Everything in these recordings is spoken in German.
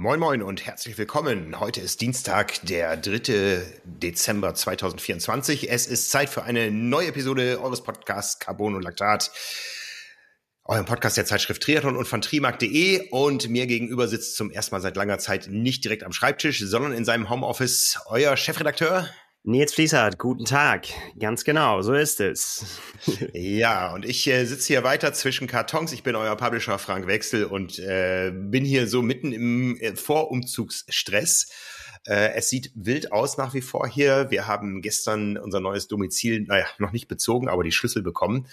Moin Moin und herzlich willkommen. Heute ist Dienstag, der 3. Dezember 2024. Es ist Zeit für eine neue Episode eures Podcasts Carbon und Laktat, eurem Podcast der Zeitschrift Triathlon und von trimark.de. Und mir gegenüber sitzt zum ersten Mal seit langer Zeit nicht direkt am Schreibtisch, sondern in seinem Homeoffice euer Chefredakteur Nils Fließhardt, guten Tag. Ganz genau, so ist es. Ja, und ich sitze hier weiter zwischen Kartons. Ich bin euer Publisher Frank Wechsel und bin hier so mitten im Vorumzugsstress. Es sieht wild aus nach wie vor hier. Wir haben gestern unser neues Domizil, noch nicht bezogen, aber die Schlüssel bekommen.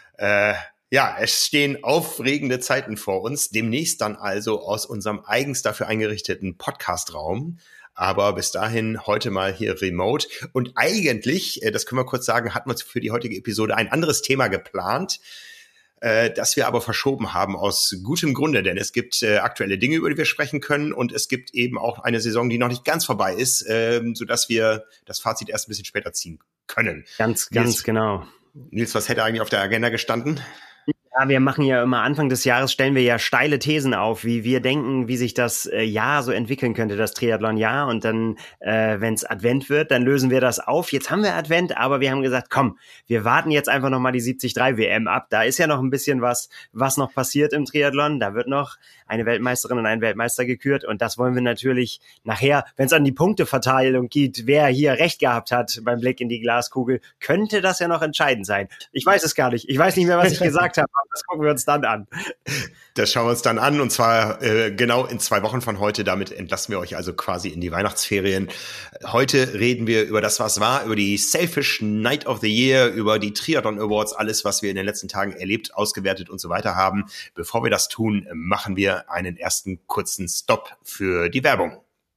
Ja, es stehen aufregende Zeiten vor uns. Demnächst dann also aus unserem eigens dafür eingerichteten Podcast-Raum. Aber bis dahin heute mal hier remote. Und eigentlich, das können wir kurz sagen, hatten wir für die heutige Episode ein anderes Thema geplant, das wir aber verschoben haben aus gutem Grunde. Denn es gibt aktuelle Dinge, über die wir sprechen können. Und es gibt eben auch eine Saison, die noch nicht ganz vorbei ist, sodass wir das Fazit erst ein bisschen später ziehen können. Ganz genau. Nils, was hätte eigentlich auf der Agenda gestanden? Ja, wir machen ja immer Anfang des Jahres, stellen wir ja steile Thesen auf, wie wir denken, wie sich das Jahr so entwickeln könnte, das Triathlon-Jahr. Und dann, wenn es Advent wird, dann lösen wir das auf. Jetzt haben wir Advent, aber wir haben gesagt, komm, wir warten jetzt einfach nochmal die 73 WM ab. Da ist ja noch ein bisschen was noch passiert im Triathlon. Da wird noch eine Weltmeisterin und ein Weltmeister gekürt. Und das wollen wir natürlich nachher, wenn es an die Punkteverteilung geht, wer hier recht gehabt hat beim Blick in die Glaskugel, könnte das ja noch entscheidend sein. Ich weiß es gar nicht. Ich weiß nicht mehr, was ich gesagt habe. Das gucken wir uns dann an. Das schauen wir uns dann an und zwar genau in 2 Wochen von heute. Damit entlassen wir euch also quasi in die Weihnachtsferien. Heute reden wir über das, was war, über die Sailfish Night of the Year, über die Triathlon Awards, alles, was wir in den letzten Tagen erlebt, ausgewertet und so weiter haben. Bevor wir das tun, machen wir einen ersten kurzen Stopp für die Werbung.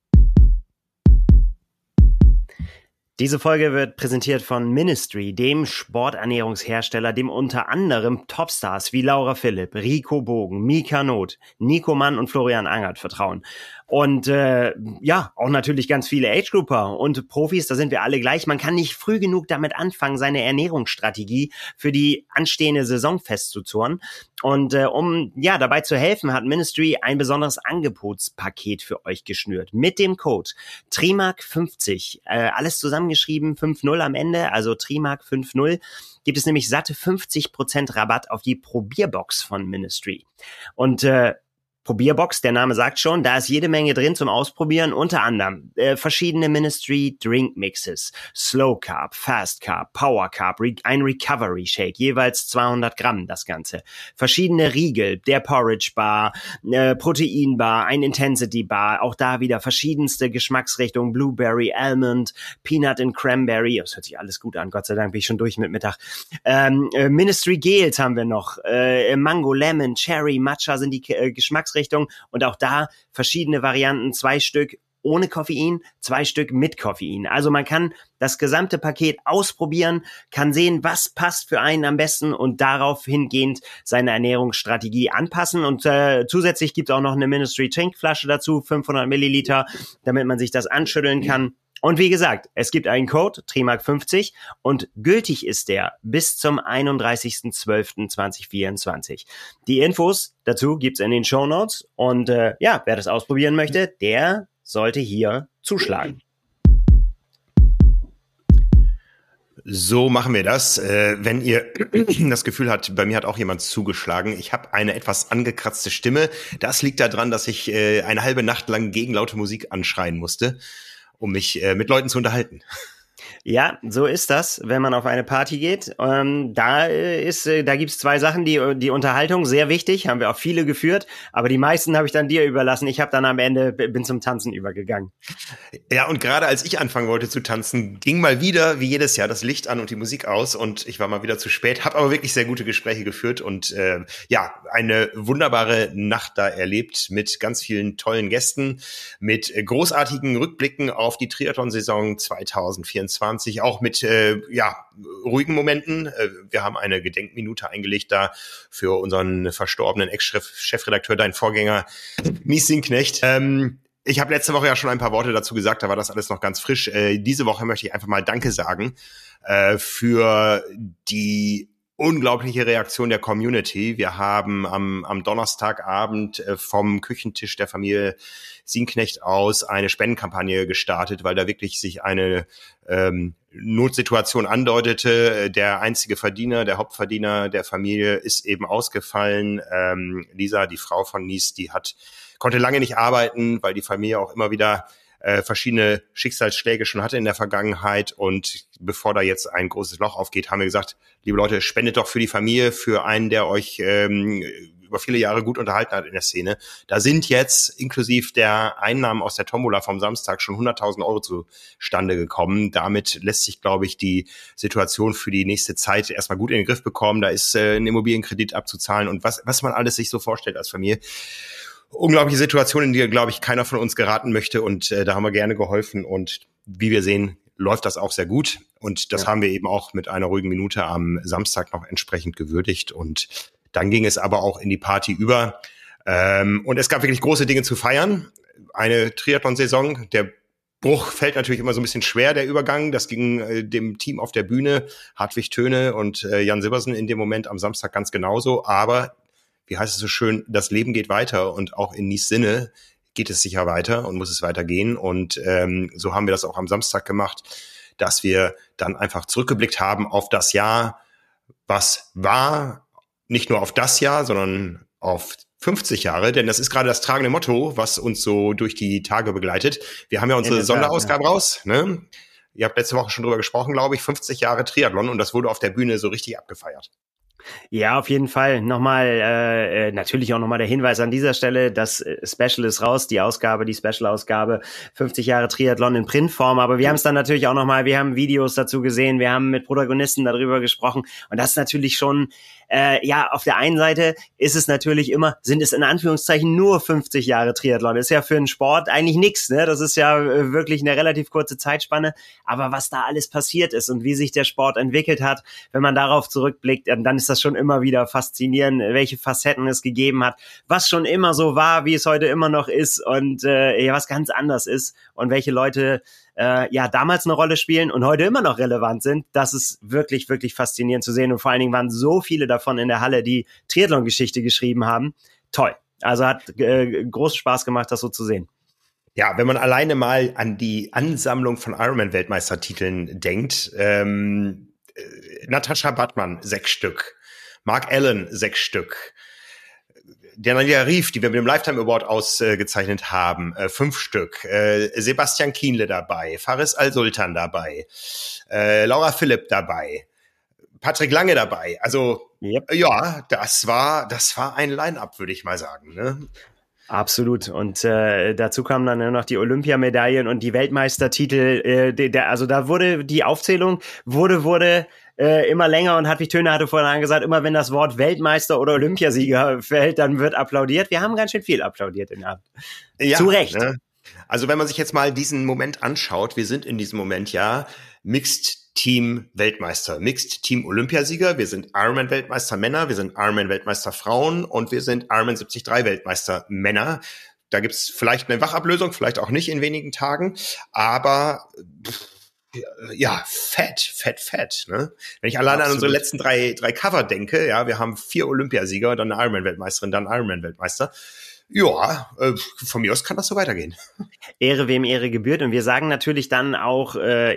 Diese Folge wird präsentiert von Ministry, dem Sporternährungshersteller, dem unter anderem Topstars wie Laura Philipp, Rico Bogen, Mika Not, Nico Mann und Florian Angert vertrauen. Und auch natürlich ganz viele Age-Grouper und Profis, da sind wir alle gleich. Man kann nicht früh genug damit anfangen, seine Ernährungsstrategie für die anstehende Saison festzuzurren. Und um dabei zu helfen, hat Ministry ein besonderes Angebotspaket für euch geschnürt. Mit dem Code TRIMARK50, alles zusammengeschrieben, 5-0 am Ende, also TRIMARK50, gibt es nämlich satte 50% Rabatt auf die Probierbox von Ministry. Und Probierbox, der Name sagt schon, da ist jede Menge drin zum Ausprobieren, unter anderem verschiedene Ministry Drink Mixes, Slow Carb, Fast Carb, Power Carb, ein Recovery Shake, jeweils 200 Gramm das Ganze, verschiedene Riegel, der Porridge Bar, Protein Bar, ein Intensity Bar, auch da wieder verschiedenste Geschmacksrichtungen, Blueberry, Almond, Peanut and Cranberry, das hört sich alles gut an, Gott sei Dank bin ich schon durch mit Mittag, Ministry Gels haben wir noch, Mango, Lemon, Cherry, Matcha sind die Geschmacksrichtungen und auch da verschiedene Varianten, 2 Stück ohne Koffein, 2 Stück mit Koffein. Also man kann das gesamte Paket ausprobieren, kann sehen, was passt für einen am besten und darauf hingehend seine Ernährungsstrategie anpassen. Und zusätzlich gibt es auch noch eine Ministry Trinkflasche dazu, 500 Milliliter, damit man sich das anschütteln kann. Und wie gesagt, es gibt einen Code, TRIMARK50, und gültig ist der bis zum 31.12.2024. Die Infos dazu gibt's in den Shownotes und wer das ausprobieren möchte, der sollte hier zuschlagen. So machen wir das. Wenn ihr das Gefühl habt, bei mir hat auch jemand zugeschlagen, ich habe eine etwas angekratzte Stimme. Das liegt daran, dass ich eine halbe Nacht lang gegen laute Musik anschreien musste, um mich mit Leuten zu unterhalten. Ja, so ist das, wenn man auf eine Party geht. Da gibt's 2 Sachen, die Unterhaltung, sehr wichtig, haben wir auch viele geführt, aber die meisten habe ich dann dir überlassen. Ich habe dann am Ende, bin zum Tanzen übergegangen. Ja, und gerade als ich anfangen wollte zu tanzen, ging mal wieder, wie jedes Jahr, das Licht an und die Musik aus und ich war mal wieder zu spät, habe aber wirklich sehr gute Gespräche geführt und eine wunderbare Nacht da erlebt mit ganz vielen tollen Gästen, mit großartigen Rückblicken auf die Triathlon-Saison 2024, auch mit ruhigen Momenten. Wir haben eine Gedenkminute eingelegt da für unseren verstorbenen Ex-Chefredakteur, dein Vorgänger, Mies Sinknecht. Ich habe letzte Woche ja schon ein paar Worte dazu gesagt, da war das alles noch ganz frisch. Diese Woche möchte ich einfach mal Danke sagen für die unglaubliche Reaktion der Community. Wir haben am Donnerstagabend vom Küchentisch der Familie Sienknecht aus eine Spendenkampagne gestartet, weil da wirklich sich eine Notsituation andeutete. Der einzige Verdiener, der Hauptverdiener der Familie ist eben ausgefallen. Lisa, die Frau von Nies, konnte lange nicht arbeiten, weil die Familie auch immer wieder verschiedene Schicksalsschläge schon hatte in der Vergangenheit. Und bevor da jetzt ein großes Loch aufgeht, haben wir gesagt, liebe Leute, spendet doch für die Familie, für einen, der euch über viele Jahre gut unterhalten hat in der Szene. Da sind jetzt inklusive der Einnahmen aus der Tombola vom Samstag schon 100.000 Euro zustande gekommen. Damit lässt sich, glaube ich, die Situation für die nächste Zeit erstmal gut in den Griff bekommen. Da ist ein Immobilienkredit abzuzahlen und was man alles sich so vorstellt als Familie. Unglaubliche Situation, in die, glaube ich, keiner von uns geraten möchte. Und da haben wir gerne geholfen. Und wie wir sehen, läuft das auch sehr gut. Und das haben wir eben auch mit einer ruhigen Minute am Samstag noch entsprechend gewürdigt. Und dann ging es aber auch in die Party über. Und es gab wirklich große Dinge zu feiern. Eine Triathlon-Saison. Der Bruch fällt natürlich immer so ein bisschen schwer, der Übergang. Das ging dem Team auf der Bühne, Hartwig Töne und Jan Sibbersen in dem Moment am Samstag ganz genauso. Aber wie heißt es so schön, das Leben geht weiter und auch in Nies Sinne geht es sicher weiter und muss es weitergehen. Und so haben wir das auch am Samstag gemacht, dass wir dann einfach zurückgeblickt haben auf das Jahr, was war, nicht nur auf das Jahr, sondern auf 50 Jahre, denn das ist gerade das tragende Motto, was uns so durch die Tage begleitet. Wir haben ja unsere Sonderausgabe raus, ne? Ihr habt letzte Woche schon drüber gesprochen, glaube ich, 50 Jahre Triathlon und das wurde auf der Bühne so richtig abgefeiert. Ja, auf jeden Fall. Nochmal, natürlich auch nochmal der Hinweis an dieser Stelle, das Special ist raus, die Special-Ausgabe, 50 Jahre Triathlon in Printform, aber wir haben es dann natürlich auch nochmal, wir haben Videos dazu gesehen, wir haben mit Protagonisten darüber gesprochen und das ist natürlich schon, auf der einen Seite ist es natürlich immer, sind es in Anführungszeichen nur 50 Jahre Triathlon, ist ja für einen Sport eigentlich nichts, ne? Das ist ja wirklich eine relativ kurze Zeitspanne, aber was da alles passiert ist und wie sich der Sport entwickelt hat, wenn man darauf zurückblickt, dann ist das schon immer wieder faszinierend, welche Facetten es gegeben hat, was schon immer so war, wie es heute immer noch ist und was ganz anders ist und welche Leute damals eine Rolle spielen und heute immer noch relevant sind. Das ist wirklich, wirklich faszinierend zu sehen und vor allen Dingen waren so viele davon in der Halle, die Triathlon-Geschichte geschrieben haben. Toll. Also hat großen Spaß gemacht, das so zu sehen. Ja, wenn man alleine mal an die Ansammlung von Ironman-Weltmeistertiteln denkt, Natascha Badmann 6 Stück, Mark Allen 6 Stück, Daniela Rief, die wir mit dem Lifetime Award ausgezeichnet haben, 5 Stück, Sebastian Kienle dabei, Faris Al-Sultan dabei, Laura Philipp dabei, Patrick Lange dabei. Also ja, das war ein Line-Up, würde ich mal sagen, ne? Absolut. Und dazu kamen dann noch die Olympiamedaillen und die Weltmeistertitel. Also da wurde die Aufzählung wurde immer länger und Hartwig Töne hatte vorhin gesagt, immer wenn das Wort Weltmeister oder Olympiasieger fällt, dann wird applaudiert. Wir haben ganz schön viel applaudiert in der Hand. Ja, zu Recht. Ne? Also wenn man sich jetzt mal diesen Moment anschaut, wir sind in diesem Moment ja Mixed Team Weltmeister, Mixed Team Olympiasieger, wir sind Ironman Weltmeister Männer, wir sind Ironman Weltmeister Frauen und wir sind Ironman 73 Weltmeister Männer. Da gibt's vielleicht eine Wachablösung, vielleicht auch nicht in wenigen Tagen, aber ja, fett, ne? Wenn ich alleine an unsere letzten drei Cover denke, ja, wir haben 4 Olympiasieger, dann eine Ironman-Weltmeisterin, dann Ironman-Weltmeister. Ja, von mir aus kann das so weitergehen. Ehre wem Ehre gebührt und wir sagen natürlich dann auch,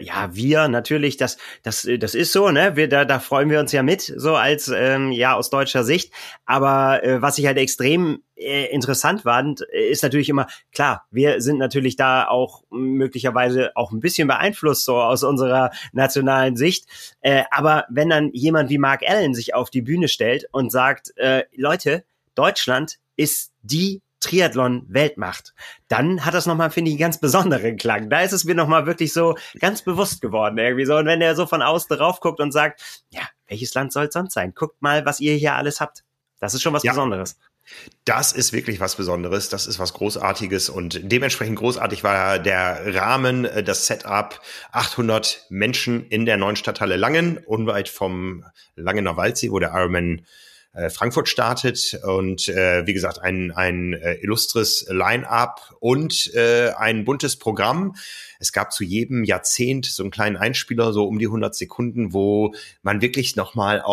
das ist so, ne? Da freuen wir uns ja mit, so als aus deutscher Sicht. Aber was ich halt extrem interessant fand, ist natürlich immer, klar, wir sind natürlich da auch möglicherweise auch ein bisschen beeinflusst, so aus unserer nationalen Sicht. Aber wenn dann jemand wie Mark Allen sich auf die Bühne stellt und sagt, Leute, Deutschland ist die Triathlon-Weltmacht, dann hat das nochmal, finde ich, einen ganz besonderen Klang. Da ist es mir nochmal wirklich so ganz bewusst geworden irgendwie so. Und wenn er so von außen drauf guckt und sagt, ja, welches Land soll es sonst sein? Guckt mal, was ihr hier alles habt. Das ist schon was Besonderes. Das ist wirklich was Besonderes, das ist was Großartiges und dementsprechend großartig war der Rahmen, das Setup, 800 Menschen in der neuen Stadthalle Langen, unweit vom Langener Waldsee, wo der Ironman Frankfurt startet und wie gesagt ein illustres Line-Up und ein buntes Programm. Es gab zu jedem Jahrzehnt so einen kleinen Einspieler, so um die 100 Sekunden, wo man wirklich nochmal auch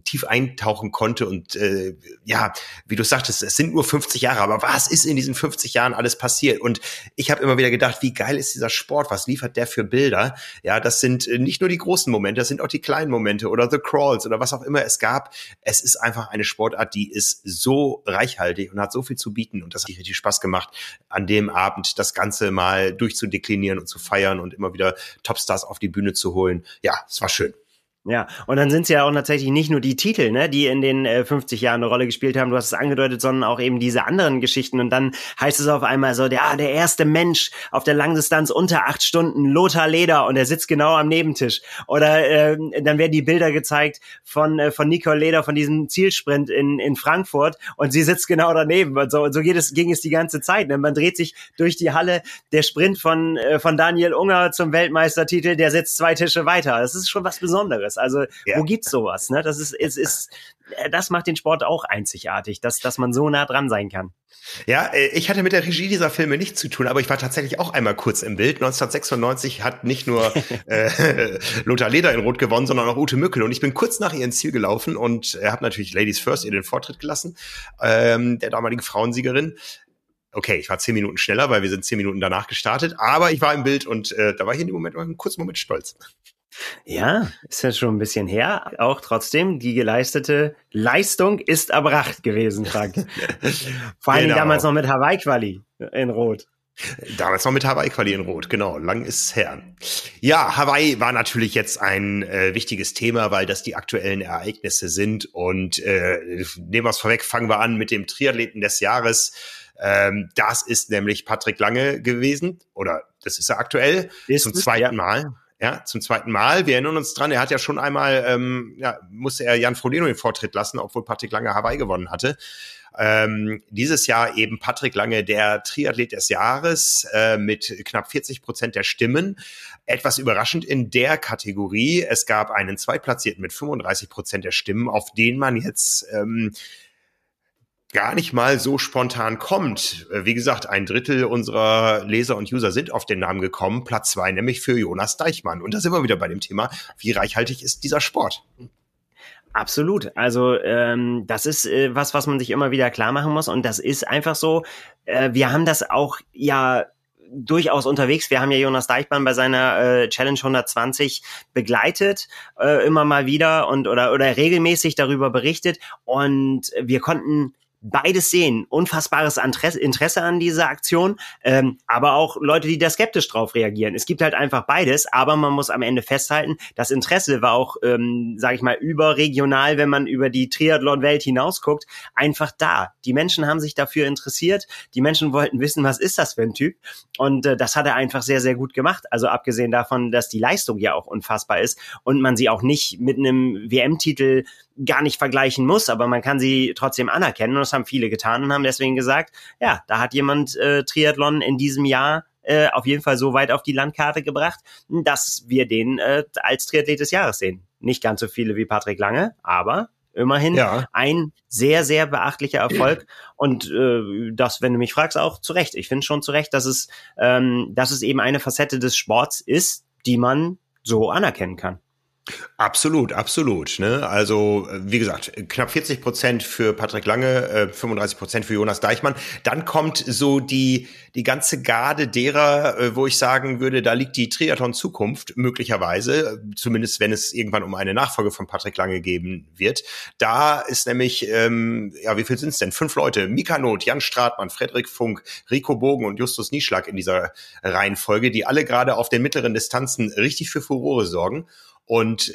tief eintauchen konnte und ja, wie du sagtest, es sind nur 50 Jahre, aber was ist in diesen 50 Jahren alles passiert? Und ich habe immer wieder gedacht, wie geil ist dieser Sport, was liefert der für Bilder? Ja, das sind nicht nur die großen Momente, das sind auch die kleinen Momente oder The Crawls oder was auch immer es gab. Es ist einfach eine Sportart, die ist so reichhaltig und hat so viel zu bieten und das hat richtig Spaß gemacht, an dem Abend das Ganze mal durchzudeklinieren und zu feiern und immer wieder Topstars auf die Bühne zu holen. Ja, es war schön. Ja, und dann sind es ja auch tatsächlich nicht nur die Titel, ne, die in den 50 Jahren eine Rolle gespielt haben, du hast es angedeutet, sondern auch eben diese anderen Geschichten. Und dann heißt es auf einmal so, der erste Mensch auf der Langdistanz unter 8 Stunden, Lothar Leder, und er sitzt genau am Nebentisch. Oder dann werden die Bilder gezeigt von Nicole Leder, von diesem Zielsprint in Frankfurt, und sie sitzt genau daneben. Und so ging es die ganze Zeit. Ne? Man dreht sich durch die Halle, der Sprint von Daniel Unger zum Weltmeistertitel, der sitzt 2 Tische weiter. Das ist schon was Besonderes. Also, ja. Wo gibt's sowas? Ne? Das macht den Sport auch einzigartig, dass man so nah dran sein kann. Ja, ich hatte mit der Regie dieser Filme nichts zu tun, aber ich war tatsächlich auch einmal kurz im Bild. 1996 hat nicht nur Lothar Leder in Rot gewonnen, sondern auch Ute Mückel. Und ich bin kurz nach ihr ins Ziel gelaufen und habe natürlich Ladies First ihr den Vortritt gelassen, der damaligen Frauensiegerin. Okay, ich war 10 Minuten schneller, weil wir sind 10 Minuten danach gestartet, aber ich war im Bild und da war ich in dem Moment einen kurzen Moment stolz. Ja, ist ja schon ein bisschen her. Auch trotzdem, die geleistete Leistung ist erbracht gewesen, Frank. Vor allem damals noch mit Hawaii-Quali in Rot. Damals noch mit Hawaii-Quali in Rot, genau. Lang ist es her. Ja, Hawaii war natürlich jetzt ein wichtiges Thema, weil das die aktuellen Ereignisse sind. Und nehmen wir es vorweg, fangen wir an mit dem Triathleten des Jahres. Das ist nämlich Patrick Lange gewesen. Oder das ist er aktuell. Zum zweiten Mal. Ja, zum zweiten Mal. Wir erinnern uns dran, er hat ja schon einmal, musste er Jan Frodeno den Vortritt lassen, obwohl Patrick Lange Hawaii gewonnen hatte. Dieses Jahr eben Patrick Lange, der Triathlet des Jahres, mit knapp 40% der Stimmen. Etwas überraschend in der Kategorie. Es gab einen Zweitplatzierten mit 35% der Stimmen, auf den man jetzt gar nicht mal so spontan kommt. Wie gesagt, 1/3 unserer Leser und User sind auf den Namen gekommen. Platz 2 nämlich für Jonas Deichmann. Und da sind wir wieder bei dem Thema, wie reichhaltig ist dieser Sport? Absolut. Also das ist was man sich immer wieder klar machen muss. Und das ist einfach so, wir haben das auch ja durchaus unterwegs. Wir haben ja Jonas Deichmann bei seiner Challenge 120 begleitet, immer mal wieder oder regelmäßig darüber berichtet. Und wir konnten beides sehen. Unfassbares Interesse an dieser Aktion, aber auch Leute, die da skeptisch drauf reagieren. Es gibt halt einfach beides, aber man muss am Ende festhalten, das Interesse war auch, sage ich mal, überregional, wenn man über die Triathlon-Welt hinausguckt, einfach da. Die Menschen haben sich dafür interessiert, die Menschen wollten wissen, was ist das für ein Typ, und das hat er einfach sehr, sehr gut gemacht. Also abgesehen davon, dass die Leistung ja auch unfassbar ist und man sie auch nicht mit einem WM-Titel gar nicht vergleichen muss, aber man kann sie trotzdem anerkennen, und das haben viele getan und haben deswegen gesagt, ja, da hat jemand Triathlon in diesem Jahr auf jeden Fall so weit auf die Landkarte gebracht, dass wir den als Triathlet des Jahres sehen. Nicht ganz so viele wie Patrick Lange, aber immerhin ein sehr, sehr beachtlicher Erfolg. Und das, wenn du mich fragst, auch zu Recht. Ich finde schon zu Recht, dass es eben eine Facette des Sports ist, die man so anerkennen kann. Absolut, absolut. Ne? Also wie gesagt, knapp 40% für Patrick Lange, 35% für Jonas Deichmann. Dann kommt so die ganze Garde derer, wo ich sagen würde, da liegt die Triathlon-Zukunft möglicherweise, zumindest wenn es irgendwann um eine Nachfolge von Patrick Lange geben wird. Da ist nämlich, wie viel sind es denn? 5 Leute. Mika Not, Jan Stratmann, Frederik Funk, Rico Bogen und Justus Nieschlag in dieser Reihenfolge, die alle gerade auf den mittleren Distanzen richtig für Furore sorgen. Und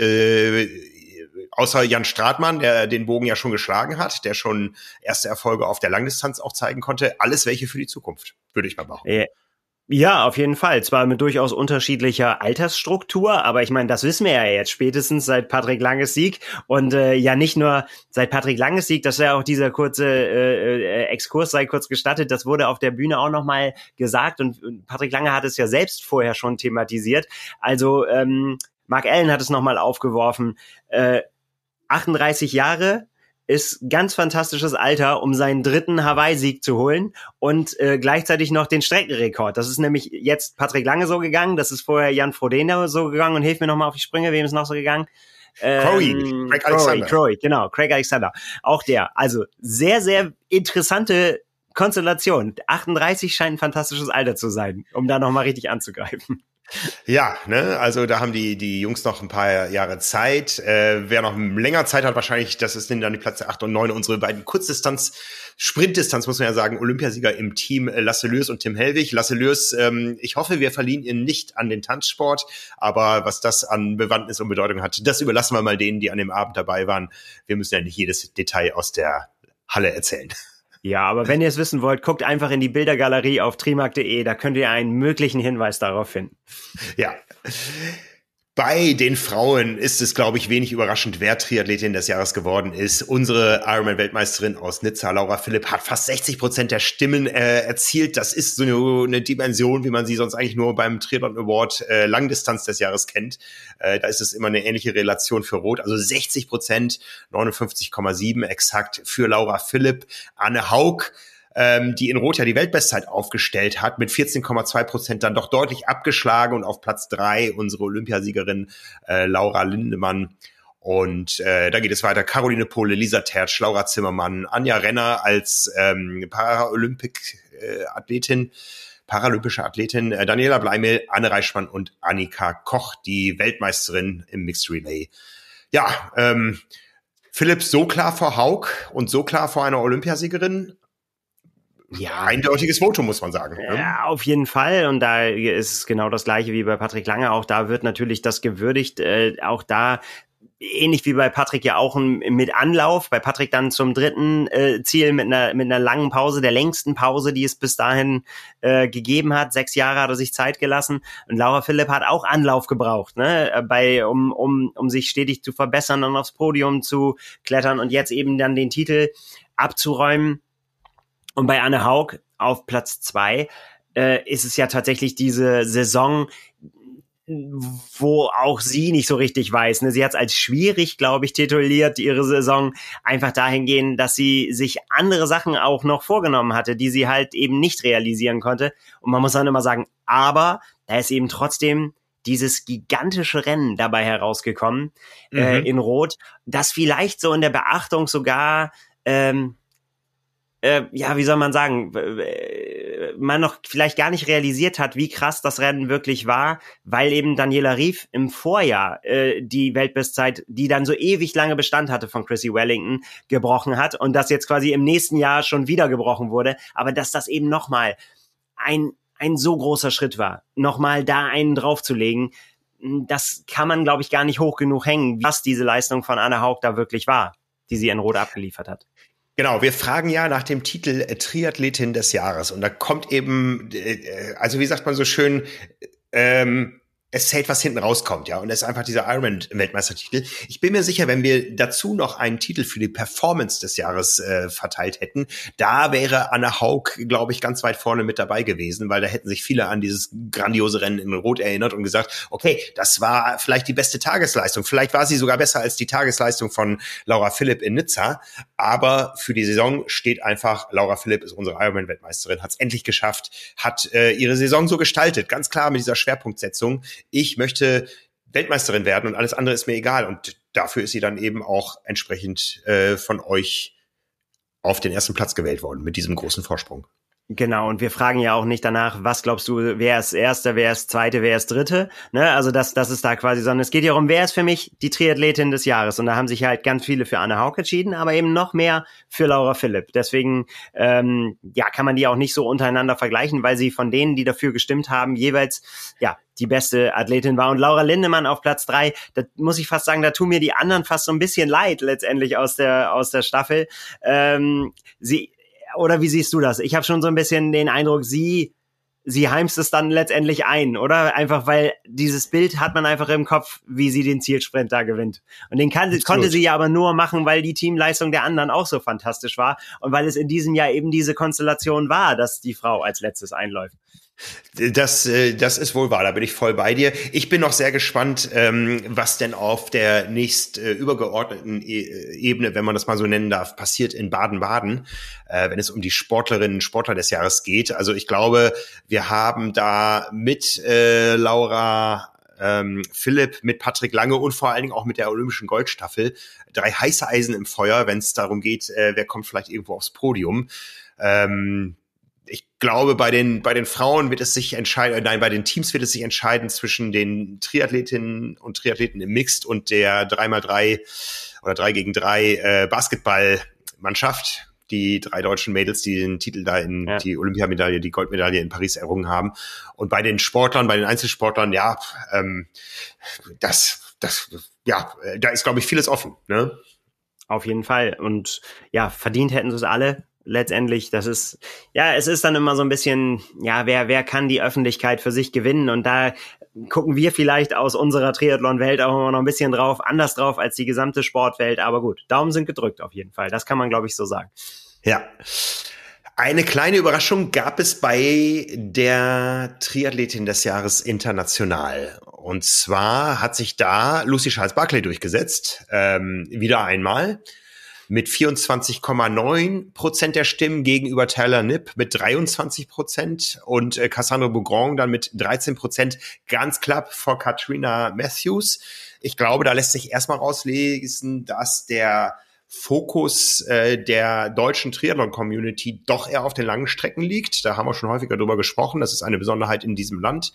außer Jan Stratmann, der den Bogen ja schon geschlagen hat, der schon erste Erfolge auf der Langdistanz auch zeigen konnte, alles welche für die Zukunft, würde ich mal behaupten. Ja, auf jeden Fall. Zwar mit durchaus unterschiedlicher Altersstruktur, aber ich meine, das wissen wir ja jetzt spätestens seit Patrick Langes Sieg. Und ja, nicht nur seit Patrick Langes Sieg, das wäre auch dieser kurze Exkurs, sei kurz gestattet, das wurde auf der Bühne auch nochmal gesagt, und Patrick Lange hat es ja selbst vorher schon thematisiert. Also Mark Allen hat es nochmal aufgeworfen. 38 Jahre ist ganz fantastisches Alter, um seinen 3. Hawaii-Sieg zu holen und gleichzeitig noch den Streckenrekord. Das ist nämlich jetzt Patrick Lange so gegangen, das ist vorher Jan Frodeno so gegangen, und hilf mir nochmal auf die Sprünge, wem ist noch so gegangen? Craig Alexander. Craig Alexander. Auch der. Also sehr, sehr interessante Konstellation. 38 scheint ein fantastisches Alter zu sein, um da nochmal richtig anzugreifen. Ja, ne, also da haben die Jungs noch ein paar Jahre Zeit. Wer noch länger Zeit hat, wahrscheinlich, das sind dann die Plätze 8 und 9, unsere beiden Sprintdistanz, muss man ja sagen, Olympiasieger im Team Lasse Lürs und Tim Hellwig. Lasse Lürs, ich hoffe, wir verlieren ihn nicht an den Tanzsport, aber was das an Bewandtnis und Bedeutung hat, das überlassen wir mal denen, die an dem Abend dabei waren. Wir müssen ja nicht jedes Detail aus der Halle erzählen. Ja, aber wenn ihr es wissen wollt, guckt einfach in die Bildergalerie auf trimark.de, da könnt ihr einen möglichen Hinweis darauf finden. Ja. Bei den Frauen ist es, glaube ich, wenig überraschend, wer Triathletin des Jahres geworden ist. Unsere Ironman-Weltmeisterin aus Nizza, Laura Philipp, hat fast 60% der Stimmen erzielt. Das ist so eine Dimension, wie man sie sonst eigentlich nur beim Triathlon Award Langdistanz des Jahres kennt. Da ist es immer eine ähnliche Relation für Rot. Also 60%, 59,7 exakt für Laura Philipp. Anne Haug, die in Rot ja die Weltbestzeit aufgestellt hat, mit 14,2% dann doch deutlich abgeschlagen, und auf Platz 3 unsere Olympiasiegerin Laura Lindemann. Und da geht es weiter. Caroline Pohle, Lisa Tertsch, Laura Zimmermann, Anja Renner als paralympische Athletin, Daniela Bleimel, Anne Reichmann und Annika Koch, die Weltmeisterin im Mixed Relay. Ja, Philipp, so klar vor Haug und so klar vor einer Olympiasiegerin. Ja, eindeutiges Votum, muss man sagen. Ja, auf jeden Fall. Und da ist es genau das Gleiche wie bei Patrick Lange. Auch da wird natürlich das gewürdigt. Auch da, ähnlich wie bei Patrick ja auch mit Anlauf. Bei Patrick dann zum dritten Ziel mit einer langen Pause, der längsten Pause, die es bis dahin gegeben hat. 6 Jahre hat er sich Zeit gelassen. Und Laura Philipp hat auch Anlauf gebraucht, ne? Um sich stetig zu verbessern und aufs Podium zu klettern und jetzt eben dann den Titel abzuräumen. Und bei Anne Haug auf Platz 2 ist es ja tatsächlich diese Saison, wo auch sie nicht so richtig weiß. Ne? Sie hat es als schwierig, glaube ich, tituliert, ihre Saison, einfach dahingehend, dass sie sich andere Sachen auch noch vorgenommen hatte, die sie halt eben nicht realisieren konnte. Und man muss dann immer sagen, aber da ist eben trotzdem dieses gigantische Rennen dabei herausgekommen in Rot, das vielleicht so in der Beachtung sogar wie soll man sagen, man noch vielleicht gar nicht realisiert hat, wie krass das Rennen wirklich war, weil eben Daniela Ryf im Vorjahr die Weltbestzeit, die dann so ewig lange Bestand hatte von Chrissy Wellington, gebrochen hat und das jetzt quasi im nächsten Jahr schon wieder gebrochen wurde, aber dass das eben nochmal ein so großer Schritt war, nochmal da einen draufzulegen, das kann man, glaube ich, gar nicht hoch genug hängen, was diese Leistung von Anne Haug da wirklich war, die sie in Rot abgeliefert hat. Genau, wir fragen ja nach dem Titel Triathletin des Jahres, und da kommt eben, also wie sagt man so schön, es zählt, was hinten rauskommt, ja, und das ist einfach dieser Ironman-Weltmeistertitel. Ich bin mir sicher, wenn wir dazu noch einen Titel für die Performance des Jahres verteilt hätten, da wäre Anne Haug, glaube ich, ganz weit vorne mit dabei gewesen, weil da hätten sich viele an dieses grandiose Rennen in Rot erinnert und gesagt, okay, das war vielleicht die beste Tagesleistung, vielleicht war sie sogar besser als die Tagesleistung von Laura Philipp in Nizza, aber für die Saison steht einfach, Laura Philipp ist unsere Ironman-Weltmeisterin, hat es endlich geschafft, hat ihre Saison so gestaltet, ganz klar mit dieser Schwerpunktsetzung. Ich möchte Weltmeisterin werden und alles andere ist mir egal. Und dafür ist sie dann eben auch entsprechend von euch auf den ersten Platz gewählt worden mit diesem großen Vorsprung. Genau, und wir fragen ja auch nicht danach, was glaubst du, wer ist Erster, wer ist Zweite, wer ist Dritte, ne? Also das ist da quasi, sondern es geht ja um, wer ist für mich die Triathletin des Jahres, und da haben sich halt ganz viele für Anne Haug entschieden, aber eben noch mehr für Laura Philipp. Deswegen kann man die auch nicht so untereinander vergleichen, weil sie von denen, die dafür gestimmt haben, jeweils die beste Athletin war. Und Laura Lindemann auf Platz 3, da muss ich fast sagen, da tun mir die anderen fast so ein bisschen leid letztendlich aus der Staffel. Oder wie siehst du das? Ich habe schon so ein bisschen den Eindruck, sie heimst es dann letztendlich ein, oder? Einfach, weil dieses Bild hat man einfach im Kopf, wie sie den Zielsprint da gewinnt. Und den konnte sie ja aber nur machen, weil die Teamleistung der anderen auch so fantastisch war und weil es in diesem Jahr eben diese Konstellation war, dass die Frau als letztes einläuft. Das ist wohl wahr, da bin ich voll bei dir. Ich bin noch sehr gespannt, was denn auf der nächst übergeordneten Ebene, wenn man das mal so nennen darf, passiert in Baden-Baden, wenn es um die Sportlerinnen und Sportler des Jahres geht. Also ich glaube, wir haben da mit Laura Philipp mit Patrick Lange und vor allen Dingen auch mit der olympischen Goldstaffel. 3 heiße Eisen im Feuer, wenn es darum geht, wer kommt vielleicht irgendwo aufs Podium. Ich glaube, bei den Frauen wird es sich entscheiden, bei den Teams wird es sich entscheiden zwischen den Triathletinnen und Triathleten im Mixed und der 3x3 oder 3 gegen 3 Basketballmannschaft. Die 3 deutschen Mädels, die den Titel da die Olympiamedaille, die Goldmedaille in Paris errungen haben. Und bei den Sportlern, bei den Einzelsportlern, da ist, glaube ich, vieles offen, ne? Auf jeden Fall. Und ja, verdient hätten sie es alle. Letztendlich, es ist dann immer so ein bisschen, wer kann die Öffentlichkeit für sich gewinnen? Und da gucken wir vielleicht aus unserer Triathlon-Welt auch immer noch ein bisschen anders drauf als die gesamte Sportwelt. Aber gut, Daumen sind gedrückt auf jeden Fall. Das kann man, glaube ich, so sagen. Ja. Eine kleine Überraschung gab es bei der Triathletin des Jahres international. Und zwar hat sich da Lucy Charles-Barclay durchgesetzt. Wieder einmal. Mit 24,9% der Stimmen gegenüber Taylor Knipp mit 23% und Cassandre Beaugrand dann mit 13%, ganz knapp vor Katrina Matthews. Ich glaube, da lässt sich erstmal rauslesen, dass der Fokus der deutschen Triathlon-Community doch eher auf den langen Strecken liegt. Da haben wir schon häufiger drüber gesprochen. Das ist eine Besonderheit in diesem Land.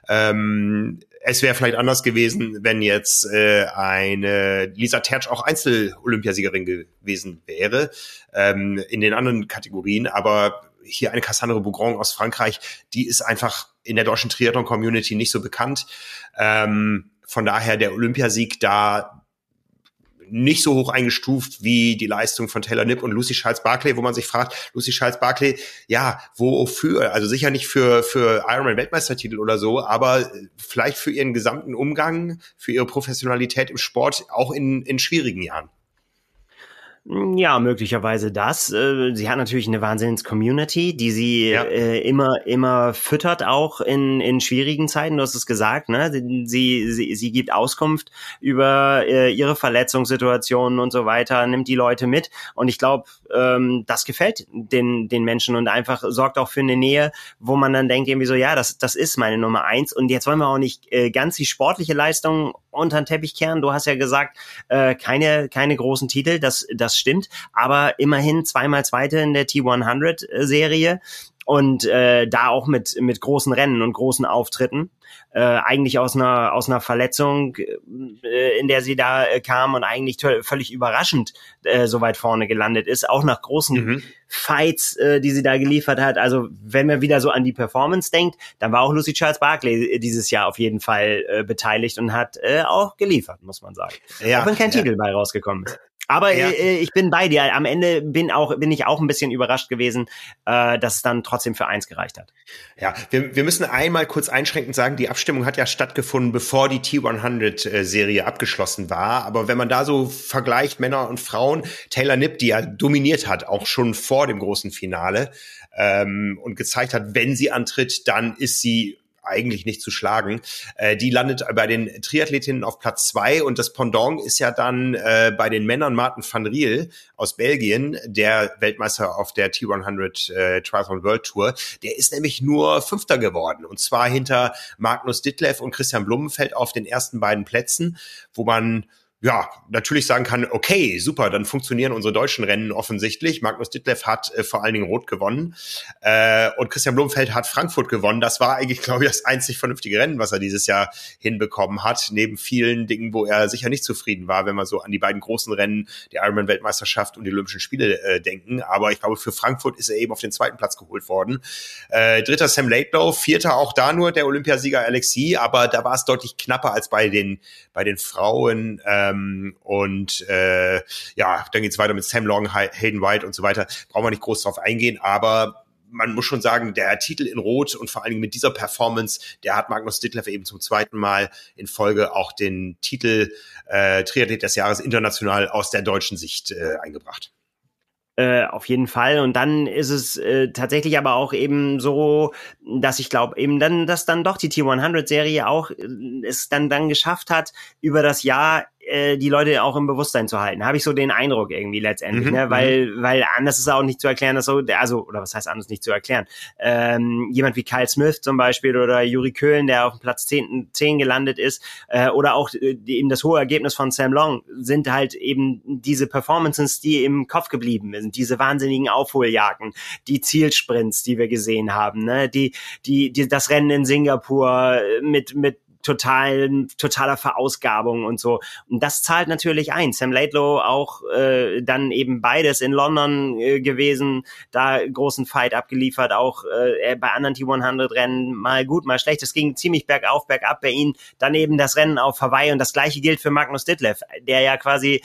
Es wäre vielleicht anders gewesen, wenn jetzt eine Lisa Tertsch auch Einzel-Olympiasiegerin gewesen wäre in den anderen Kategorien. Aber hier eine Cassandre Beaugrand aus Frankreich, die ist einfach in der deutschen Triathlon-Community nicht so bekannt. Von daher der Olympiasieg da nicht so hoch eingestuft wie die Leistung von Taylor Knipp und Lucy Charles-Barclay, wo man sich fragt, Lucy Charles-Barclay, wofür? Also sicher nicht für Ironman-Weltmeistertitel oder so, aber vielleicht für ihren gesamten Umgang, für ihre Professionalität im Sport, auch in schwierigen Jahren. Ja, möglicherweise das. Sie hat natürlich eine Wahnsinns-Community, die sie immer füttert, auch in schwierigen Zeiten. Du hast es gesagt, ne? Sie gibt Auskunft über ihre Verletzungssituationen und so weiter, nimmt die Leute mit. Und ich glaube, das gefällt den Menschen und einfach sorgt auch für eine Nähe, wo man dann denkt irgendwie so, ja, das ist meine Nummer 1. Und jetzt wollen wir auch nicht ganz die sportliche Leistung unter den Teppich kehren. Du hast ja gesagt, keine großen Titel, das stimmt, aber immerhin 2-mal Zweite in der T100-Serie und da auch mit großen Rennen und großen Auftritten. Eigentlich aus einer Verletzung, in der sie da kam und eigentlich völlig überraschend so weit vorne gelandet ist, auch nach großen Fights, die sie da geliefert hat. Also wenn man wieder so an die Performance denkt, dann war auch Lucy Charles-Barclay dieses Jahr auf jeden Fall beteiligt und hat auch geliefert, muss man sagen. Ja, auch wenn kein Titel bei rausgekommen ist. Aber ich bin bei dir. Am Ende bin ich auch ein bisschen überrascht gewesen, dass es dann trotzdem für 1 gereicht hat. Ja, wir müssen einmal kurz einschränkend sagen, die Abstimmung hat ja stattgefunden, bevor die T100-Serie abgeschlossen war. Aber wenn man da so vergleicht, Männer und Frauen, Taylor Knipp, die ja dominiert hat, auch schon vor dem großen Finale und gezeigt hat, wenn sie antritt, dann ist sie eigentlich nicht zu schlagen. Die landet bei den Triathletinnen auf Platz 2 und das Pendant ist ja dann bei den Männern Maarten van Riel aus Belgien, der Weltmeister auf der T100 Triathlon World Tour. Der ist nämlich nur 5. geworden und zwar hinter Magnus Ditlev und Christian Blumenfeld auf den ersten beiden Plätzen, wo man natürlich sagen kann, okay, super, dann funktionieren unsere deutschen Rennen offensichtlich. Magnus Ditlev hat vor allen Dingen Rot gewonnen und Christian Blumenfeld hat Frankfurt gewonnen. Das war eigentlich, glaube ich, das einzig vernünftige Rennen, was er dieses Jahr hinbekommen hat, neben vielen Dingen, wo er sicher nicht zufrieden war, wenn man so an die beiden großen Rennen, die Ironman-Weltmeisterschaft und die Olympischen Spiele denken. Aber ich glaube, für Frankfurt ist er eben auf den 2. Platz geholt worden. 3. Sam Laidlow, 4. auch da nur der Olympiasieger Alexis, aber da war es deutlich knapper als bei den Frauen. Dann geht's weiter mit Sam Long, Hayden White und so weiter. Brauchen wir nicht groß drauf eingehen, aber man muss schon sagen, der Titel in Rot und vor allen Dingen mit dieser Performance, der hat Magnus Ditlev eben zum 2. Mal in Folge auch den Titel Triathlet des Jahres international aus der deutschen Sicht eingebracht. Auf jeden Fall. Und dann ist es tatsächlich aber auch eben so, dass ich glaube eben dann, dass dann doch die T100-Serie auch es dann geschafft hat, über das Jahr die Leute auch im Bewusstsein zu halten. Habe ich so den Eindruck irgendwie letztendlich, ne? Weil anders ist auch nicht zu erklären, dass so, also, oder was heißt anders nicht zu erklären? Jemand wie Kyle Smith zum Beispiel oder Yuri Köhlen, der auf dem Platz 10 gelandet ist, oder auch eben das hohe Ergebnis von Sam Long sind halt eben diese Performances, die im Kopf geblieben sind, diese wahnsinnigen Aufholjagden, die Zielsprints, die wir gesehen haben, ne? Das Rennen in Singapur mit totaler Verausgabung und so. Und das zahlt natürlich ein. Sam Laidlow auch dann eben beides in London gewesen, da großen Fight abgeliefert, auch bei anderen T100-Rennen mal gut, mal schlecht. Es ging ziemlich bergauf, bergab bei ihm. Dann eben das Rennen auf Hawaii und das Gleiche gilt für Magnus Ditlev, der ja quasi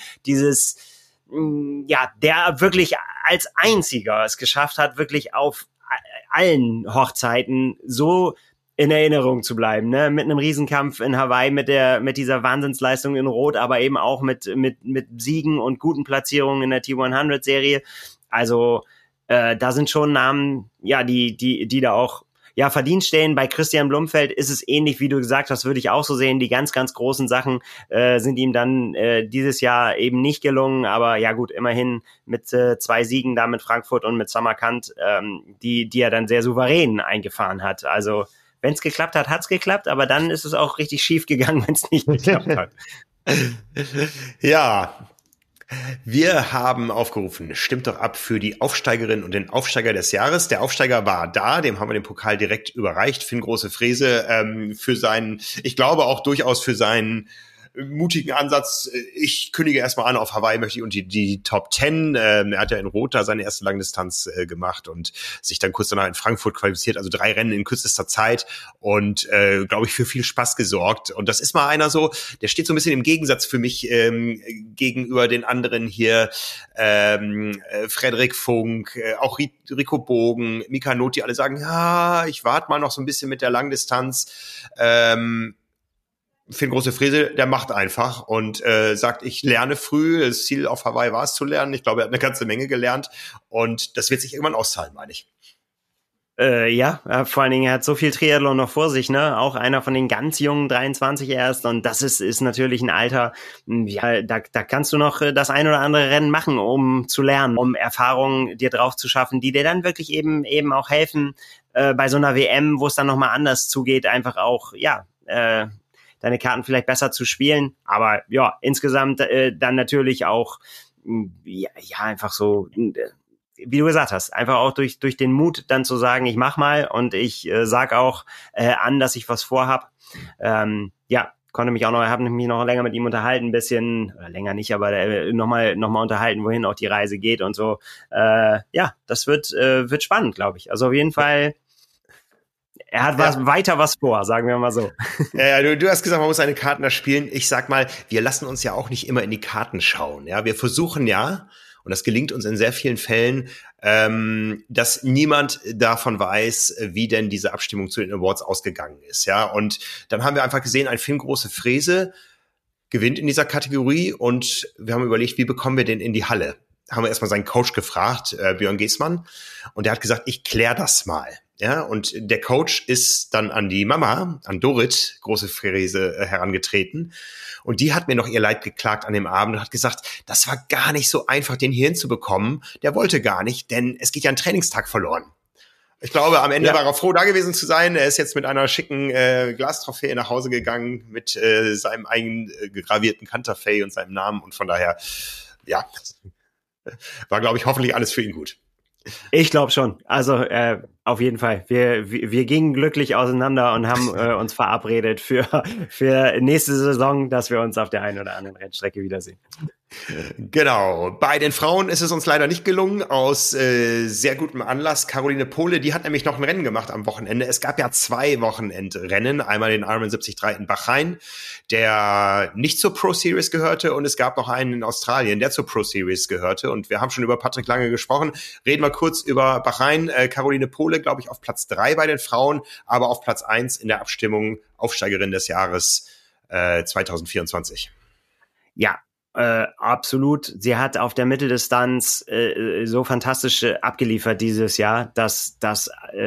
der wirklich als einziger es geschafft hat, wirklich auf allen Hochzeiten so in Erinnerung zu bleiben, ne? Mit einem Riesenkampf in Hawaii, mit dieser Wahnsinnsleistung in Rot, aber eben auch mit Siegen und guten Platzierungen in der T100-Serie. Also da sind schon Namen, ja, die da auch ja verdient stehen. Bei Christian Blumfeld ist es ähnlich, wie du gesagt hast, würde ich auch so sehen. Die ganz, ganz großen Sachen sind ihm dann dieses Jahr eben nicht gelungen. Aber ja gut, immerhin mit 2 Siegen da mit Frankfurt und mit Samarkand, die er dann sehr souverän eingefahren hat. Also wenn es geklappt hat, hat's geklappt, aber dann ist es auch richtig schief gegangen, wenn es nicht geklappt hat. Ja, wir haben aufgerufen, stimmt doch ab für die Aufsteigerin und den Aufsteiger des Jahres. Der Aufsteiger war da, dem haben wir den Pokal direkt überreicht. Finn Große Frese für seinen, ich glaube auch durchaus für seinen mutigen Ansatz. Ich kündige erstmal an, auf Hawaii möchte ich und die Top 10. Er hat ja in Rot da seine erste Langdistanz gemacht und sich dann kurz danach in Frankfurt qualifiziert, also 3 Rennen in kürzester Zeit und glaube ich für viel Spaß gesorgt. Und das ist mal einer so, der steht so ein bisschen im Gegensatz für mich gegenüber den anderen hier, Frederik Funk, auch Rico Bogen, Mika Not, die alle sagen, ja, ich warte mal noch so ein bisschen mit der Langdistanz. Finn Große Frese, der macht einfach und sagt, ich lerne früh. Das Ziel auf Hawaii war es zu lernen. Ich glaube, er hat eine ganze Menge gelernt und das wird sich irgendwann auszahlen, meine ich. Vor allen Dingen, er hat so viel Triathlon noch vor sich, ne? Auch einer von den ganz jungen 23 erst und das ist natürlich ein Alter, ja, da kannst du noch das ein oder andere Rennen machen, um zu lernen, um Erfahrungen dir drauf zu schaffen, die dir dann wirklich eben auch helfen, bei so einer WM, wo es dann nochmal anders zugeht, einfach auch, deine Karten vielleicht besser zu spielen, aber ja, insgesamt dann natürlich auch einfach so, wie du gesagt hast, einfach auch durch den Mut dann zu sagen, ich mach mal und ich sag auch an, dass ich was vorhab. Konnte mich auch noch, habe mich noch länger mit ihm unterhalten, ein bisschen, oder länger nicht, aber noch mal unterhalten, wohin auch die Reise geht und so. Das wird spannend, glaube ich. Also auf jeden Fall. Er hat weiter was vor, sagen wir mal so. Du hast gesagt, man muss seine Karten da spielen. Ich sag mal, wir lassen uns ja auch nicht immer in die Karten schauen. Ja, wir versuchen ja, und das gelingt uns in sehr vielen Fällen, dass niemand davon weiß, wie denn diese Abstimmung zu den Awards ausgegangen ist. Ja, und dann haben wir einfach gesehen, ein Finn Große Frese gewinnt in dieser Kategorie und wir haben überlegt, wie bekommen wir den in die Halle? Haben wir erstmal seinen Coach gefragt, Björn Geßmann, und der hat gesagt, ich klär das mal. Ja, und der Coach ist dann an die Mama, an Dorit Große Frese herangetreten. Und die hat mir noch ihr Leid geklagt an dem Abend und hat gesagt, das war gar nicht so einfach, den hier hinzubekommen. Der wollte gar nicht, denn es geht ja ein Trainingstag verloren. Ich glaube, am Ende war er froh, da gewesen zu sein. Er ist jetzt mit einer schicken Glastrophäe nach Hause gegangen, mit seinem eigenen gravierten Kanterfei und seinem Namen. Und von daher, ja, war, glaube ich, hoffentlich alles für ihn gut. Ich glaube schon. Also auf jeden Fall. Wir gingen glücklich auseinander und haben uns verabredet für nächste Saison, dass wir uns auf der einen oder anderen Rennstrecke wiedersehen. Genau. Bei den Frauen ist es uns leider nicht gelungen, aus sehr gutem Anlass. Caroline Pohle, die hat nämlich noch ein Rennen gemacht am Wochenende. Es gab ja 2 Wochenendrennen. Einmal den Ironman 73 in Bahrain, der nicht zur Pro Series gehörte, und es gab noch einen in Australien, der zur Pro Series gehörte. Und wir haben schon über Patrick Lange gesprochen. Reden wir kurz über Bahrain. Caroline Pohle, glaube ich, auf Platz 3 bei den Frauen, aber auf Platz 1 in der Abstimmung Aufsteigerin des Jahres 2024. Ja, Absolut. Sie hat auf der Mitteldistanz so fantastisch abgeliefert dieses Jahr, dass das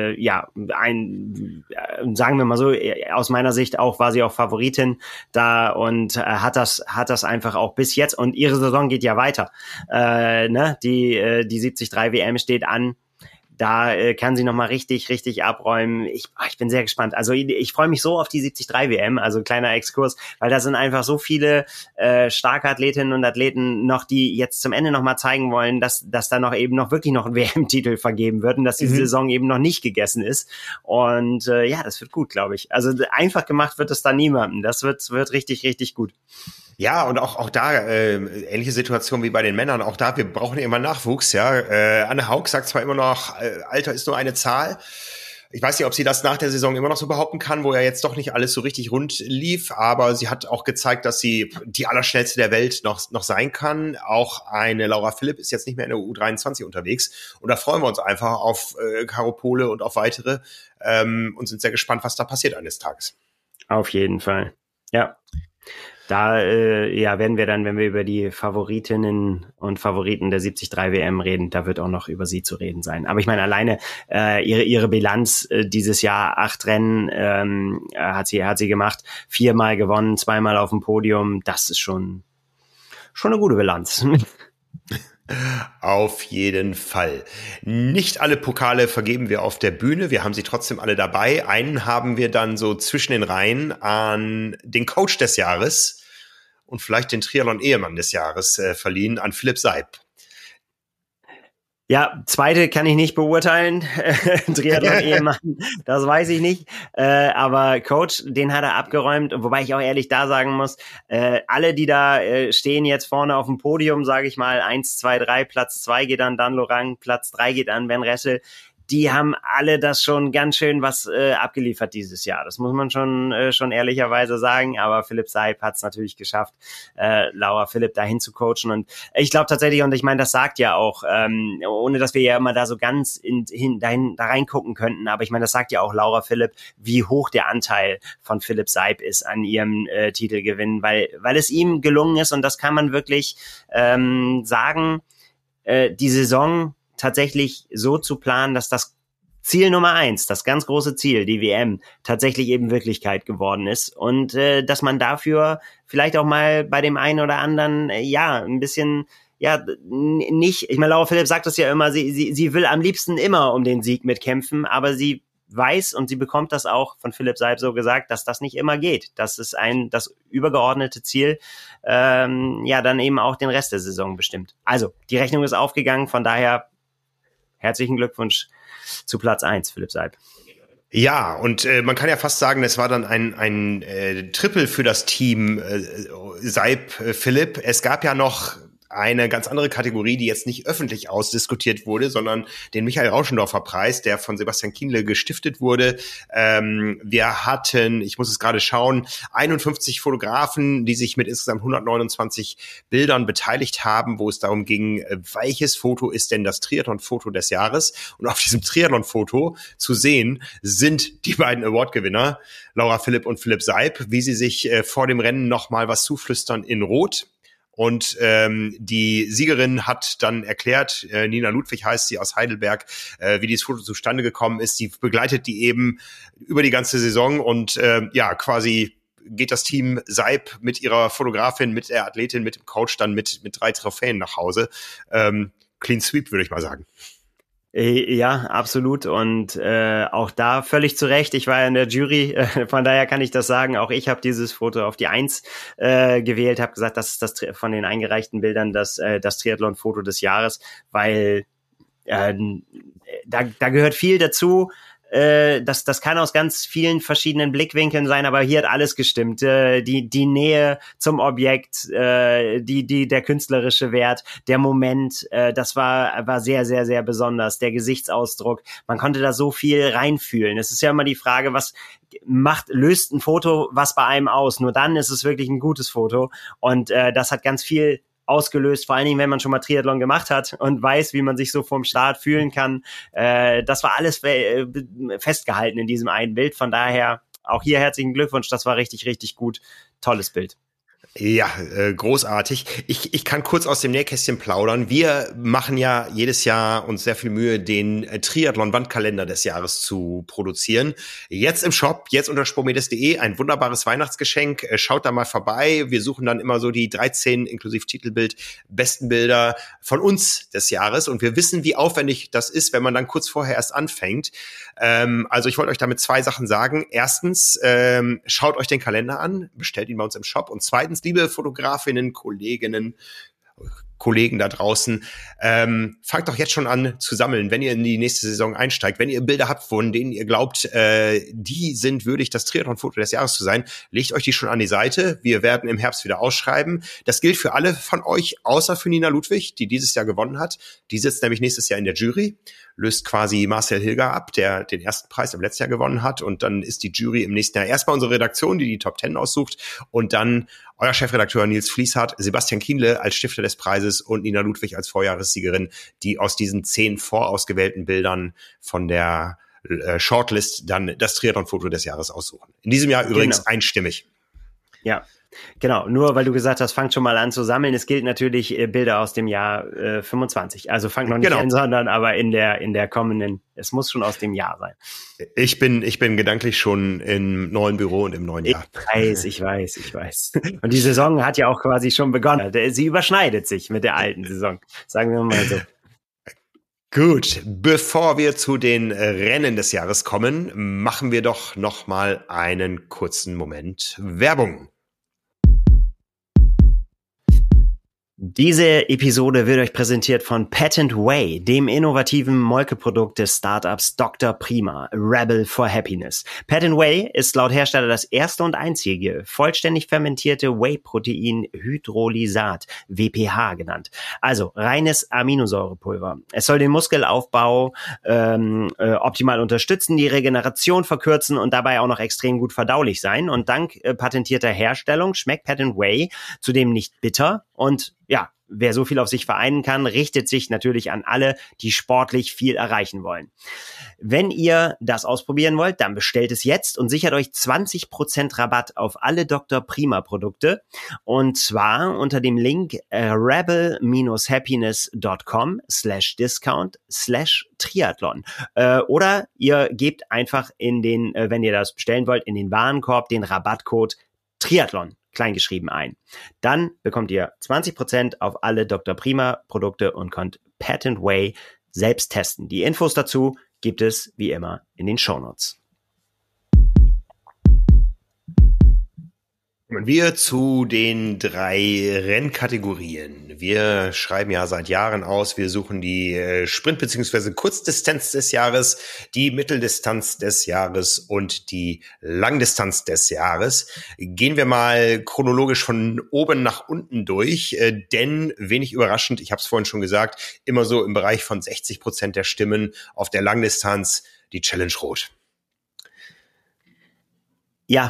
sagen wir mal so, aus meiner Sicht auch war sie auch Favoritin da und hat das einfach auch bis jetzt, und ihre Saison geht ja weiter. Die 73 WM steht an. Da kann sie nochmal richtig, richtig abräumen. Ich bin sehr gespannt. Also ich freue mich so auf die 73 WM, also kleiner Exkurs, weil da sind einfach so viele starke Athletinnen und Athleten noch, die jetzt zum Ende nochmal zeigen wollen, dass da noch eben noch wirklich noch ein WM-Titel vergeben wird und dass die Saison eben noch nicht gegessen ist. Und das wird gut, glaube ich. Also einfach gemacht wird es da niemandem. Das wird richtig, richtig gut. Ja, und auch da ähnliche Situation wie bei den Männern. Auch da, wir brauchen immer Nachwuchs. Ja, Anne Haug sagt zwar immer noch, Alter ist nur eine Zahl. Ich weiß nicht, ob sie das nach der Saison immer noch so behaupten kann, wo ja jetzt doch nicht alles so richtig rund lief. Aber sie hat auch gezeigt, dass sie die Allerschnellste der Welt noch sein kann. Auch eine Laura Philipp ist jetzt nicht mehr in der U23 unterwegs. Und da freuen wir uns einfach auf Caro Pole und auf weitere und sind sehr gespannt, was da passiert eines Tages. Auf jeden Fall. Ja. Da werden wir dann, wenn wir über die Favoritinnen und Favoriten der 73 WM reden, da wird auch noch über sie zu reden sein. Aber ich meine, alleine ihre Bilanz dieses Jahr, 8 Rennen hat sie gemacht, 4-mal gewonnen, 2-mal auf dem Podium. Das ist schon eine gute Bilanz. Auf jeden Fall. Nicht alle Pokale vergeben wir auf der Bühne. Wir haben sie trotzdem alle dabei. Einen haben wir dann so zwischen den Reihen an den Coach des Jahres und vielleicht den Triathlon-Ehemann des Jahres verliehen, an Philipp Seib. Ja, zweite kann ich nicht beurteilen. Triathlon-Ehemann, das weiß ich nicht. Aber Coach, den hat er abgeräumt. Wobei ich auch ehrlich da sagen muss, alle, die da stehen jetzt vorne auf dem Podium, sage ich mal, 1, 2, 3, Platz 2 geht an Dan Lorang, Platz 3 geht an Ben Ressel. Die haben alle das schon ganz schön was abgeliefert dieses Jahr. Das muss man schon ehrlicherweise sagen. Aber Philipp Seib hat es natürlich geschafft, Laura Philipp dahin zu coachen. Und ich glaube tatsächlich, und ich meine, das sagt ja auch, ohne dass wir ja immer da so ganz da reingucken könnten, aber ich meine, das sagt ja auch Laura Philipp, wie hoch der Anteil von Philipp Seib ist an ihrem Titelgewinn, weil es ihm gelungen ist, und das kann man wirklich sagen, die Saison tatsächlich so zu planen, dass das Ziel Nummer 1, das ganz große Ziel, die WM, tatsächlich eben Wirklichkeit geworden ist, und dass man dafür vielleicht auch mal bei dem einen oder anderen ein bisschen nicht, ich meine, Laura Philipp sagt das ja immer, sie will am liebsten immer um den Sieg mitkämpfen, aber sie weiß, und sie bekommt das auch von Philipp Seib so gesagt, dass das nicht immer geht. Das ist das übergeordnete Ziel, dann eben auch den Rest der Saison bestimmt. Also, die Rechnung ist aufgegangen, von daher herzlichen Glückwunsch zu Platz 1, Philipp Seib. Ja, und man kann ja fast sagen, es war dann ein Triple für das Team Seib-Philipp. Es gab ja noch eine ganz andere Kategorie, die jetzt nicht öffentlich ausdiskutiert wurde, sondern den Michael Rauschendorfer Preis, der von Sebastian Kienle gestiftet wurde. Wir hatten, ich muss es gerade schauen, 51 Fotografen, die sich mit insgesamt 129 Bildern beteiligt haben, wo es darum ging, welches Foto ist denn das Triathlon-Foto des Jahres? Und auf diesem Triathlon-Foto zu sehen sind die beiden Award-Gewinner, Laura Philipp und Philipp Seib, wie sie sich vor dem Rennen nochmal was zuflüstern in Rot. Und die Siegerin hat dann erklärt, Nina Ludwig heißt sie, aus Heidelberg, wie dieses Foto zustande gekommen ist. Sie begleitet die eben über die ganze Saison und quasi geht das Team Seib mit ihrer Fotografin, mit der Athletin, mit dem Coach dann mit 3 Trophäen nach Hause. Clean Sweep, würde ich mal sagen. Ja, absolut. Und auch da völlig zu Recht. Ich war ja in der Jury, von daher kann ich das sagen. Auch ich habe dieses Foto auf die 1 gewählt, habe gesagt, das ist das von den eingereichten Bildern das Triathlon-Foto des Jahres, weil da gehört viel dazu. Das kann aus ganz vielen verschiedenen Blickwinkeln sein, aber hier hat alles gestimmt. Die Nähe zum Objekt, der künstlerische Wert, der Moment, das war sehr, sehr, sehr besonders. Der Gesichtsausdruck, man konnte da so viel reinfühlen. Es ist ja immer die Frage, was löst ein Foto was bei einem aus? Nur dann ist es wirklich ein gutes Foto, und das hat ganz viel ausgelöst, vor allen Dingen, wenn man schon mal Triathlon gemacht hat und weiß, wie man sich so vom Start fühlen kann. Das war alles festgehalten in diesem einen Bild. Von daher auch hier herzlichen Glückwunsch. Das war richtig, richtig gut. Tolles Bild. Ja, großartig. Ich kann kurz aus dem Nähkästchen plaudern. Wir machen ja jedes Jahr uns sehr viel Mühe, den Triathlon-Wandkalender des Jahres zu produzieren. Jetzt im Shop, jetzt unter sportmedes.de, ein wunderbares Weihnachtsgeschenk. Schaut da mal vorbei. Wir suchen dann immer so die 13 inklusive Titelbild besten Bilder von uns des Jahres. Und wir wissen, wie aufwendig das ist, wenn man dann kurz vorher erst anfängt. Also ich wollte euch damit 2 Sachen sagen. Erstens, schaut euch den Kalender an, bestellt ihn bei uns im Shop. Und zweitens, liebe Fotografinnen, Kolleginnen, Kollegen da draußen, fangt doch jetzt schon an zu sammeln, wenn ihr in die nächste Saison einsteigt. Wenn ihr Bilder habt, von denen ihr glaubt, die sind würdig, das Triathlon-Foto des Jahres zu sein, legt euch die schon an die Seite. Wir werden im Herbst wieder ausschreiben. Das gilt für alle von euch, außer für Nina Ludwig, die dieses Jahr gewonnen hat. Die sitzt nämlich nächstes Jahr in der Jury, löst quasi Marcel Hilger ab, der den ersten Preis im letzten Jahr gewonnen hat. Und dann ist die Jury im nächsten Jahr erstmal unsere Redaktion, die die Top 10 aussucht. Und dann euer Chefredakteur Nils Fließhardt, Sebastian Kienle als Stifter des Preises und Nina Ludwig als Vorjahressiegerin, die aus diesen 10 vorausgewählten Bildern von der Shortlist dann das Triathlon-Foto des Jahres aussuchen. In diesem Jahr übrigens einstimmig. Ja. Genau, nur weil du gesagt hast, fangt schon mal an zu sammeln. Es gilt natürlich Bilder aus dem Jahr 25. Also fangt noch nicht an, sondern aber in der kommenden, es muss schon aus dem Jahr sein. Ich bin gedanklich schon im neuen Büro und im neuen Jahr. Ich weiß. Und die Saison hat ja auch quasi schon begonnen. Sie überschneidet sich mit der alten Saison, sagen wir mal so. Gut, bevor wir zu den Rennen des Jahres kommen, machen wir doch noch mal einen kurzen Moment Werbung. Diese Episode wird euch präsentiert von Patent Whey, dem innovativen Molkeprodukt des Startups Dr. Prima, Rebel for Happiness. Patent Whey ist laut Hersteller das erste und einzige vollständig fermentierte Whey-Protein Hydrolysat, WPH genannt. Also reines Aminosäurepulver. Es soll den Muskelaufbau optimal unterstützen, die Regeneration verkürzen und dabei auch noch extrem gut verdaulich sein. Und dank patentierter Herstellung schmeckt Patent Whey zudem nicht bitter und ja, wer so viel auf sich vereinen kann, richtet sich natürlich an alle, die sportlich viel erreichen wollen. Wenn ihr das ausprobieren wollt, dann bestellt es jetzt und sichert euch 20% Rabatt auf alle Dr. Prima Produkte. Und zwar unter dem Link rebel-happiness.com/discount/Triathlon. Oder ihr gebt einfach wenn ihr das bestellen wollt, in den Warenkorb den Rabattcode Triathlon kleingeschrieben ein. Dann bekommt ihr 20% auf alle Dr. Prima Produkte und könnt Patent Whey selbst testen. Die Infos dazu gibt es wie immer in den Shownotes. Kommen wir zu den 3 Rennkategorien. Wir schreiben ja seit Jahren aus, wir suchen die Sprint- bzw. Kurzdistanz des Jahres, die Mitteldistanz des Jahres und die Langdistanz des Jahres. Gehen wir mal chronologisch von oben nach unten durch, denn wenig überraschend, ich habe es vorhin schon gesagt, immer so im Bereich von 60% der Stimmen auf der Langdistanz die Challenge Rot. Ja,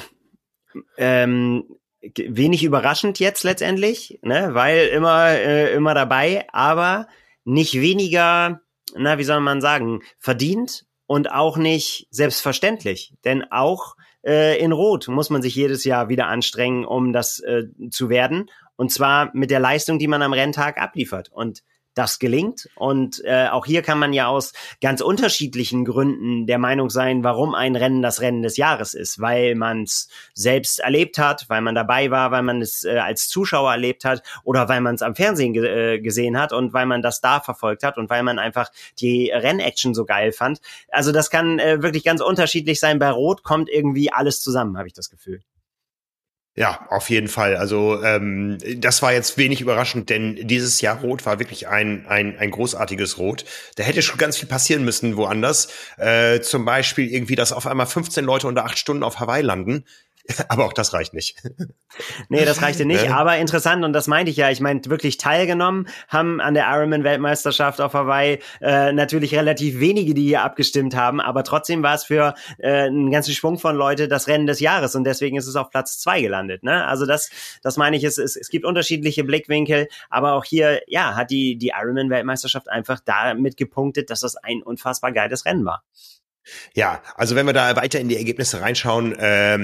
wenig überraschend jetzt letztendlich, ne, weil immer dabei, aber nicht weniger, wie soll man sagen, verdient und auch nicht selbstverständlich, denn auch in Rot muss man sich jedes Jahr wieder anstrengen, um das zu werden, und zwar mit der Leistung, die man am Renntag abliefert, und das gelingt. Und auch hier kann man ja aus ganz unterschiedlichen Gründen der Meinung sein, warum ein Rennen das Rennen des Jahres ist. Weil man es selbst erlebt hat, weil man dabei war, weil man es als Zuschauer erlebt hat oder weil man es am Fernsehen gesehen hat und weil man das da verfolgt hat und weil man einfach die Rennaction so geil fand. Also das kann wirklich ganz unterschiedlich sein. Bei Rot kommt irgendwie alles zusammen, habe ich das Gefühl. Ja, auf jeden Fall. Also das war jetzt wenig überraschend, denn dieses Jahr Rot war wirklich ein großartiges Rot. Da hätte schon ganz viel passieren müssen woanders. Zum Beispiel irgendwie, dass auf einmal 15 Leute unter 8 Stunden auf Hawaii landen. Aber auch das reicht nicht. Nee, das reichte nicht, aber interessant, und das meinte ich ja, ich meinte wirklich teilgenommen haben an der Ironman-Weltmeisterschaft auf Hawaii natürlich relativ wenige, die hier abgestimmt haben, aber trotzdem war es für einen ganzen Schwung von Leute das Rennen des Jahres, und deswegen ist es auf Platz 2 gelandet, ne? Also das meine ich, es gibt unterschiedliche Blickwinkel, aber auch hier, ja, hat die Ironman-Weltmeisterschaft einfach damit gepunktet, dass das ein unfassbar geiles Rennen war. Ja, also wenn wir da weiter in die Ergebnisse reinschauen,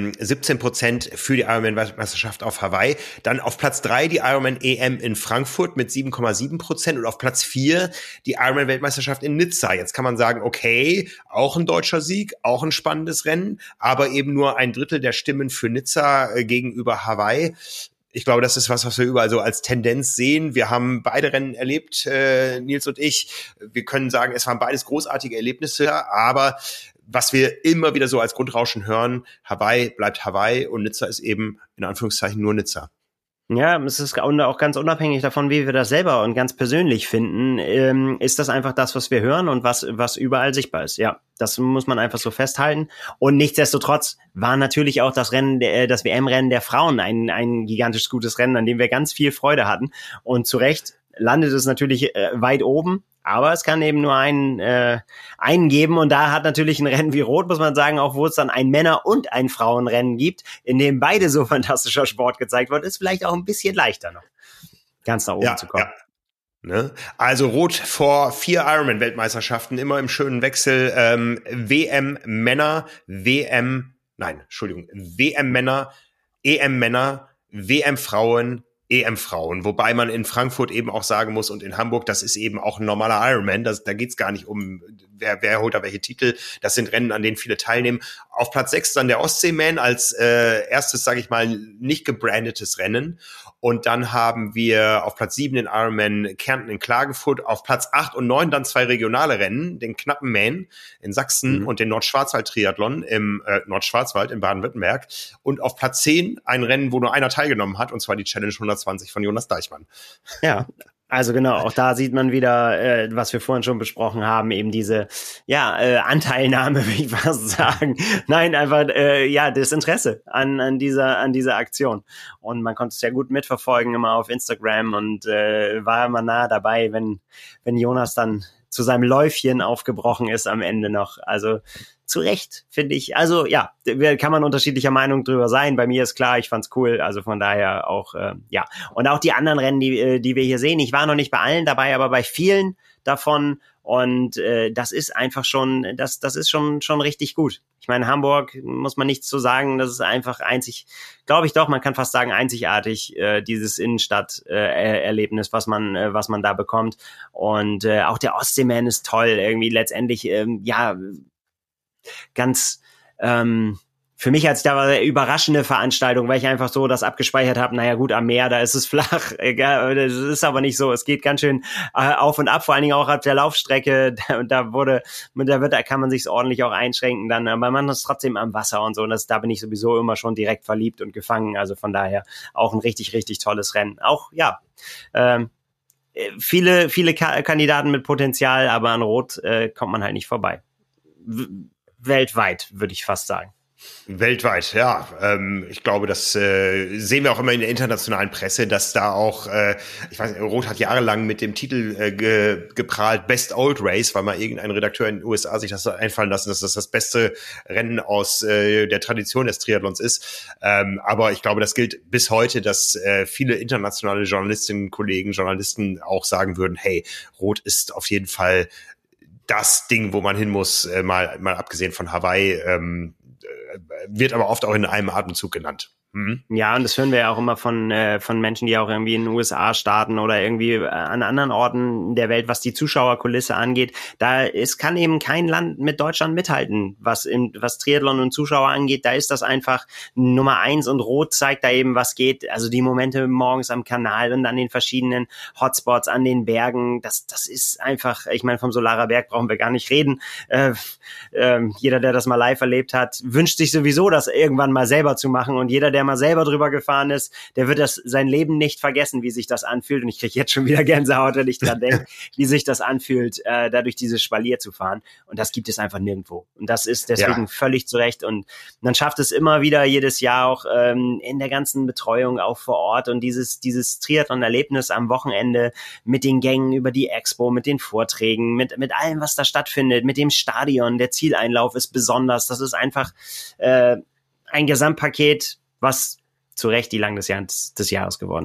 17% für die Ironman-Weltmeisterschaft auf Hawaii, dann auf Platz 3 die Ironman EM in Frankfurt mit 7,7% und auf Platz 4 die Ironman-Weltmeisterschaft in Nizza. Jetzt kann man sagen, okay, auch ein deutscher Sieg, auch ein spannendes Rennen, aber eben nur ein Drittel der Stimmen für Nizza gegenüber Hawaii. Ich glaube, das ist was wir überall so als Tendenz sehen. Wir haben beide Rennen erlebt, Nils und ich. Wir können sagen, es waren beides großartige Erlebnisse, aber was wir immer wieder so als Grundrauschen hören, Hawaii bleibt Hawaii und Nizza ist eben in Anführungszeichen nur Nizza. Ja, es ist auch ganz unabhängig davon, wie wir das selber und ganz persönlich finden, ist das einfach das, was wir hören und was überall sichtbar ist. Ja, das muss man einfach so festhalten. Und nichtsdestotrotz war natürlich auch das WM-Rennen der Frauen ein gigantisch gutes Rennen, an dem wir ganz viel Freude hatten. Und zu Recht landet es natürlich weit oben. Aber es kann eben nur einen geben und da hat natürlich ein Rennen wie Rot, muss man sagen, auch wo es dann ein Männer- und ein Frauenrennen gibt, in dem beide so fantastischer Sport gezeigt wird, ist vielleicht auch ein bisschen leichter noch, ganz nach oben zu kommen. Ja. Ne? Also Rot vor 4 Ironman-Weltmeisterschaften, immer im schönen Wechsel, WM Männer, WM Männer, EM Männer, WM Frauen, EM Frauen, wobei man in Frankfurt eben auch sagen muss und in Hamburg, das ist eben auch ein normaler Ironman, da geht's gar nicht um, wer holt da welche Titel, das sind Rennen, an denen viele teilnehmen. Auf Platz 6 dann der Ostseeman als erstes, sage ich mal, nicht gebrandetes Rennen. Und dann haben wir auf Platz 7 den Ironman Kärnten in Klagenfurt, auf Platz 8 und 9 dann 2 regionale Rennen, den knappen Main in Sachsen und den Nordschwarzwald-Triathlon im Nordschwarzwald in Baden-Württemberg. Und auf Platz 10 ein Rennen, wo nur einer teilgenommen hat, und zwar die Challenge 120 von Jonas Deichmann. Ja, also genau, auch da sieht man wieder, was wir vorhin schon besprochen haben, eben diese Anteilnahme, will ich fast sagen. Nein, einfach das Interesse an dieser Aktion. Und man konnte es ja gut mitverfolgen, immer auf Instagram und war immer nah dabei, wenn Jonas dann zu seinem Läufchen aufgebrochen ist am Ende noch. Also zu Recht, finde ich. Also ja, kann man unterschiedlicher Meinung drüber sein. Bei mir ist klar, ich fand's cool. Also von daher auch, ja. Und auch die anderen Rennen, die wir hier sehen. Ich war noch nicht bei allen dabei, aber bei vielen davon. Und das ist einfach schon, das ist schon richtig gut. Ich meine, Hamburg muss man nichts zu sagen. Das ist einfach glaube ich doch, man kann fast sagen einzigartig, dieses Innenstadt-Erlebnis, was man da bekommt. Und auch der Ostseeman ist toll. Irgendwie letztendlich, ganz für mich als da war eine überraschende Veranstaltung, weil ich einfach so das abgespeichert habe, naja gut, am Meer, da ist es flach, das ist aber nicht so, es geht ganz schön auf und ab, vor allen Dingen auch ab der Laufstrecke, da kann man sich ordentlich auch einschränken dann, aber man ist trotzdem am Wasser und so, und da bin ich sowieso immer schon direkt verliebt und gefangen, also von daher auch ein richtig, richtig tolles Rennen. Auch, viele Kandidaten mit Potenzial, aber an Rot kommt man halt nicht vorbei. Weltweit, würde ich fast sagen. Weltweit, ja. Ich glaube, das sehen wir auch immer in der internationalen Presse, dass da auch, ich weiß nicht, Roth hat jahrelang mit dem Titel geprahlt, Best Old Race, weil mal irgendein Redakteur in den USA sich das einfallen lassen, dass das beste Rennen aus der Tradition des Triathlons ist. Aber ich glaube, das gilt bis heute, dass viele internationale Journalistinnen, Kollegen, Journalisten auch sagen würden, hey, Roth ist auf jeden Fall das Ding, wo man hin muss, mal abgesehen von Hawaii, wird aber oft auch in einem Atemzug genannt. Ja, und das hören wir ja auch immer von Menschen, die auch irgendwie in den USA starten oder irgendwie an anderen Orten der Welt, was die Zuschauerkulisse angeht. Kann eben kein Land mit Deutschland mithalten, was Triathlon und Zuschauer angeht. Da ist das einfach Nummer 1 und Rot zeigt da eben, was geht. Also die Momente morgens am Kanal und an den verschiedenen Hotspots, an den Bergen, das ist einfach, ich meine, vom Solarer Berg brauchen wir gar nicht reden. Jeder, der das mal live erlebt hat, wünscht sich sowieso, das irgendwann mal selber zu machen, und jeder, der mal selber drüber gefahren ist, der wird sein Leben nicht vergessen, wie sich das anfühlt. Und ich kriege jetzt schon wieder Gänsehaut, wenn ich dran denke, wie sich das anfühlt, da durch dieses Spalier zu fahren. Und das gibt es einfach nirgendwo. Und das ist deswegen völlig zu Recht. Und man schafft es immer wieder jedes Jahr auch in der ganzen Betreuung auch vor Ort. Und dieses Triathlon-Erlebnis am Wochenende mit den Gängen über die Expo, mit den Vorträgen, mit allem, was da stattfindet, mit dem Stadion, der Zieleinlauf ist besonders. Das ist einfach ein Gesamtpaket, was zu Recht die Lang des Jahres geworden ist.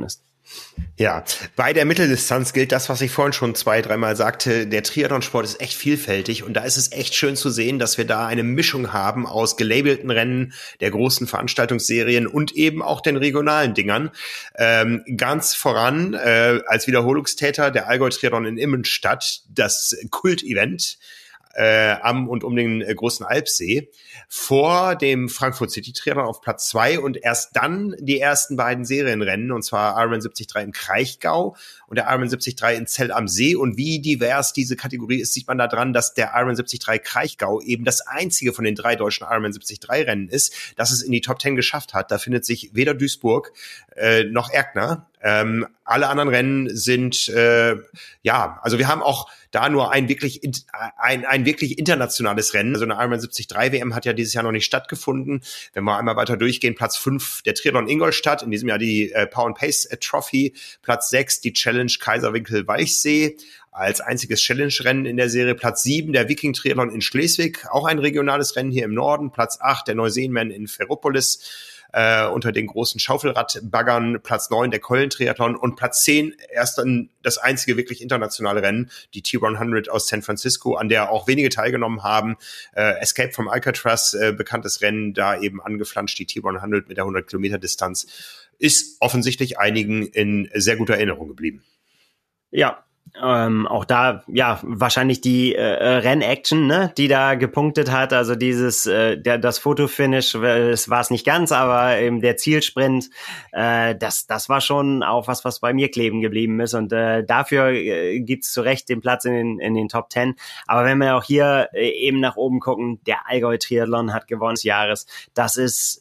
Ja, bei der Mitteldistanz gilt das, was ich vorhin schon 2-3 Mal sagte. Der Triathlonsport ist echt vielfältig und da ist es echt schön zu sehen, dass wir da eine Mischung haben aus gelabelten Rennen, der großen Veranstaltungsserien und eben auch den regionalen Dingern. Ganz voran als Wiederholungstäter der Allgäu-Triathlon in Immenstadt, das Kult-Event am und um den großen Alpsee, vor dem Frankfurt City Triathlon auf Platz 2 und erst dann die ersten beiden Serienrennen, und zwar Ironman 73 im Kraichgau und der Ironman 73 in Zell am See. Und wie divers diese Kategorie ist, sieht man daran, dass der Ironman 73 Kraichgau eben das einzige von den 3 deutschen Ironman 73 Rennen ist, das es in die Top 10 geschafft hat. Da findet sich weder Duisburg noch Erkner. Alle anderen Rennen sind, also wir haben auch da nur ein wirklich internationales Rennen. Also eine Ironman 73 WM hat ja dieses Jahr noch nicht stattgefunden. Wenn wir einmal weiter durchgehen, Platz 5 der Triathlon Ingolstadt, in diesem Jahr die Power and Pace Trophy, Platz 6 die Challenge Kaiserwinkel-Walchsee, als einziges Challenge-Rennen in der Serie, Platz 7 der Viking-Triathlon in Schleswig, auch ein regionales Rennen hier im Norden, Platz 8 der Neuseenman in Ferropolis, unter den großen Schaufelradbaggern, Platz 9 der Köln-Triathlon und Platz 10 erst dann das einzige wirklich internationale Rennen, die T100 aus San Francisco, an der auch wenige teilgenommen haben. Escape from Alcatraz, bekanntes Rennen, da eben angeflanscht, die T100 mit der 100 Kilometer Distanz, ist offensichtlich einigen in sehr guter Erinnerung geblieben. Ja. Auch da, ja, wahrscheinlich die Rennaction, ne, die da gepunktet hat, also dieses, das Fotofinish, es war es nicht ganz, aber eben der Zielsprint, das war schon auch was bei mir kleben geblieben ist und dafür gibt's zu Recht den Platz in den Top 10. Aber wenn wir auch hier eben nach oben gucken, der Allgäu-Triathlon hat gewonnen des Jahres, das ist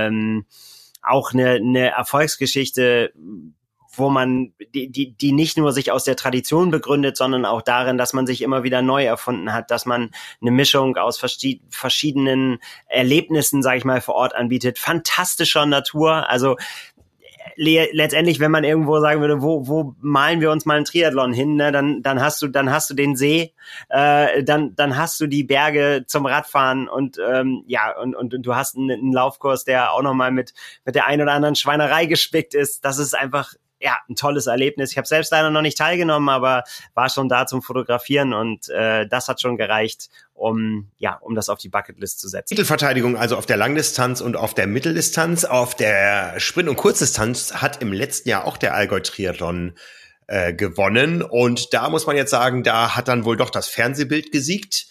auch eine Erfolgsgeschichte, wo man die nicht nur sich aus der Tradition begründet, sondern auch darin, dass man sich immer wieder neu erfunden hat, dass man eine Mischung aus verschiedenen Erlebnissen, sage ich mal, vor Ort anbietet, fantastischer Natur, also letztendlich, wenn man irgendwo sagen würde, wo malen wir uns mal einen Triathlon hin, ne, dann hast du den See, dann hast du die Berge zum Radfahren und und du hast einen Laufkurs, der auch nochmal mit der ein oder anderen Schweinerei gespickt ist. Das ist einfach ein tolles Erlebnis. Ich habe selbst leider noch nicht teilgenommen, aber war schon da zum Fotografieren und das hat schon gereicht, um das auf die Bucketlist zu setzen. Titelverteidigung also auf der Langdistanz und auf der Mitteldistanz. Auf der Sprint- und Kurzdistanz hat im letzten Jahr auch der Allgäu-Triathlon gewonnen und da muss man jetzt sagen, da hat dann wohl doch das Fernsehbild gesiegt.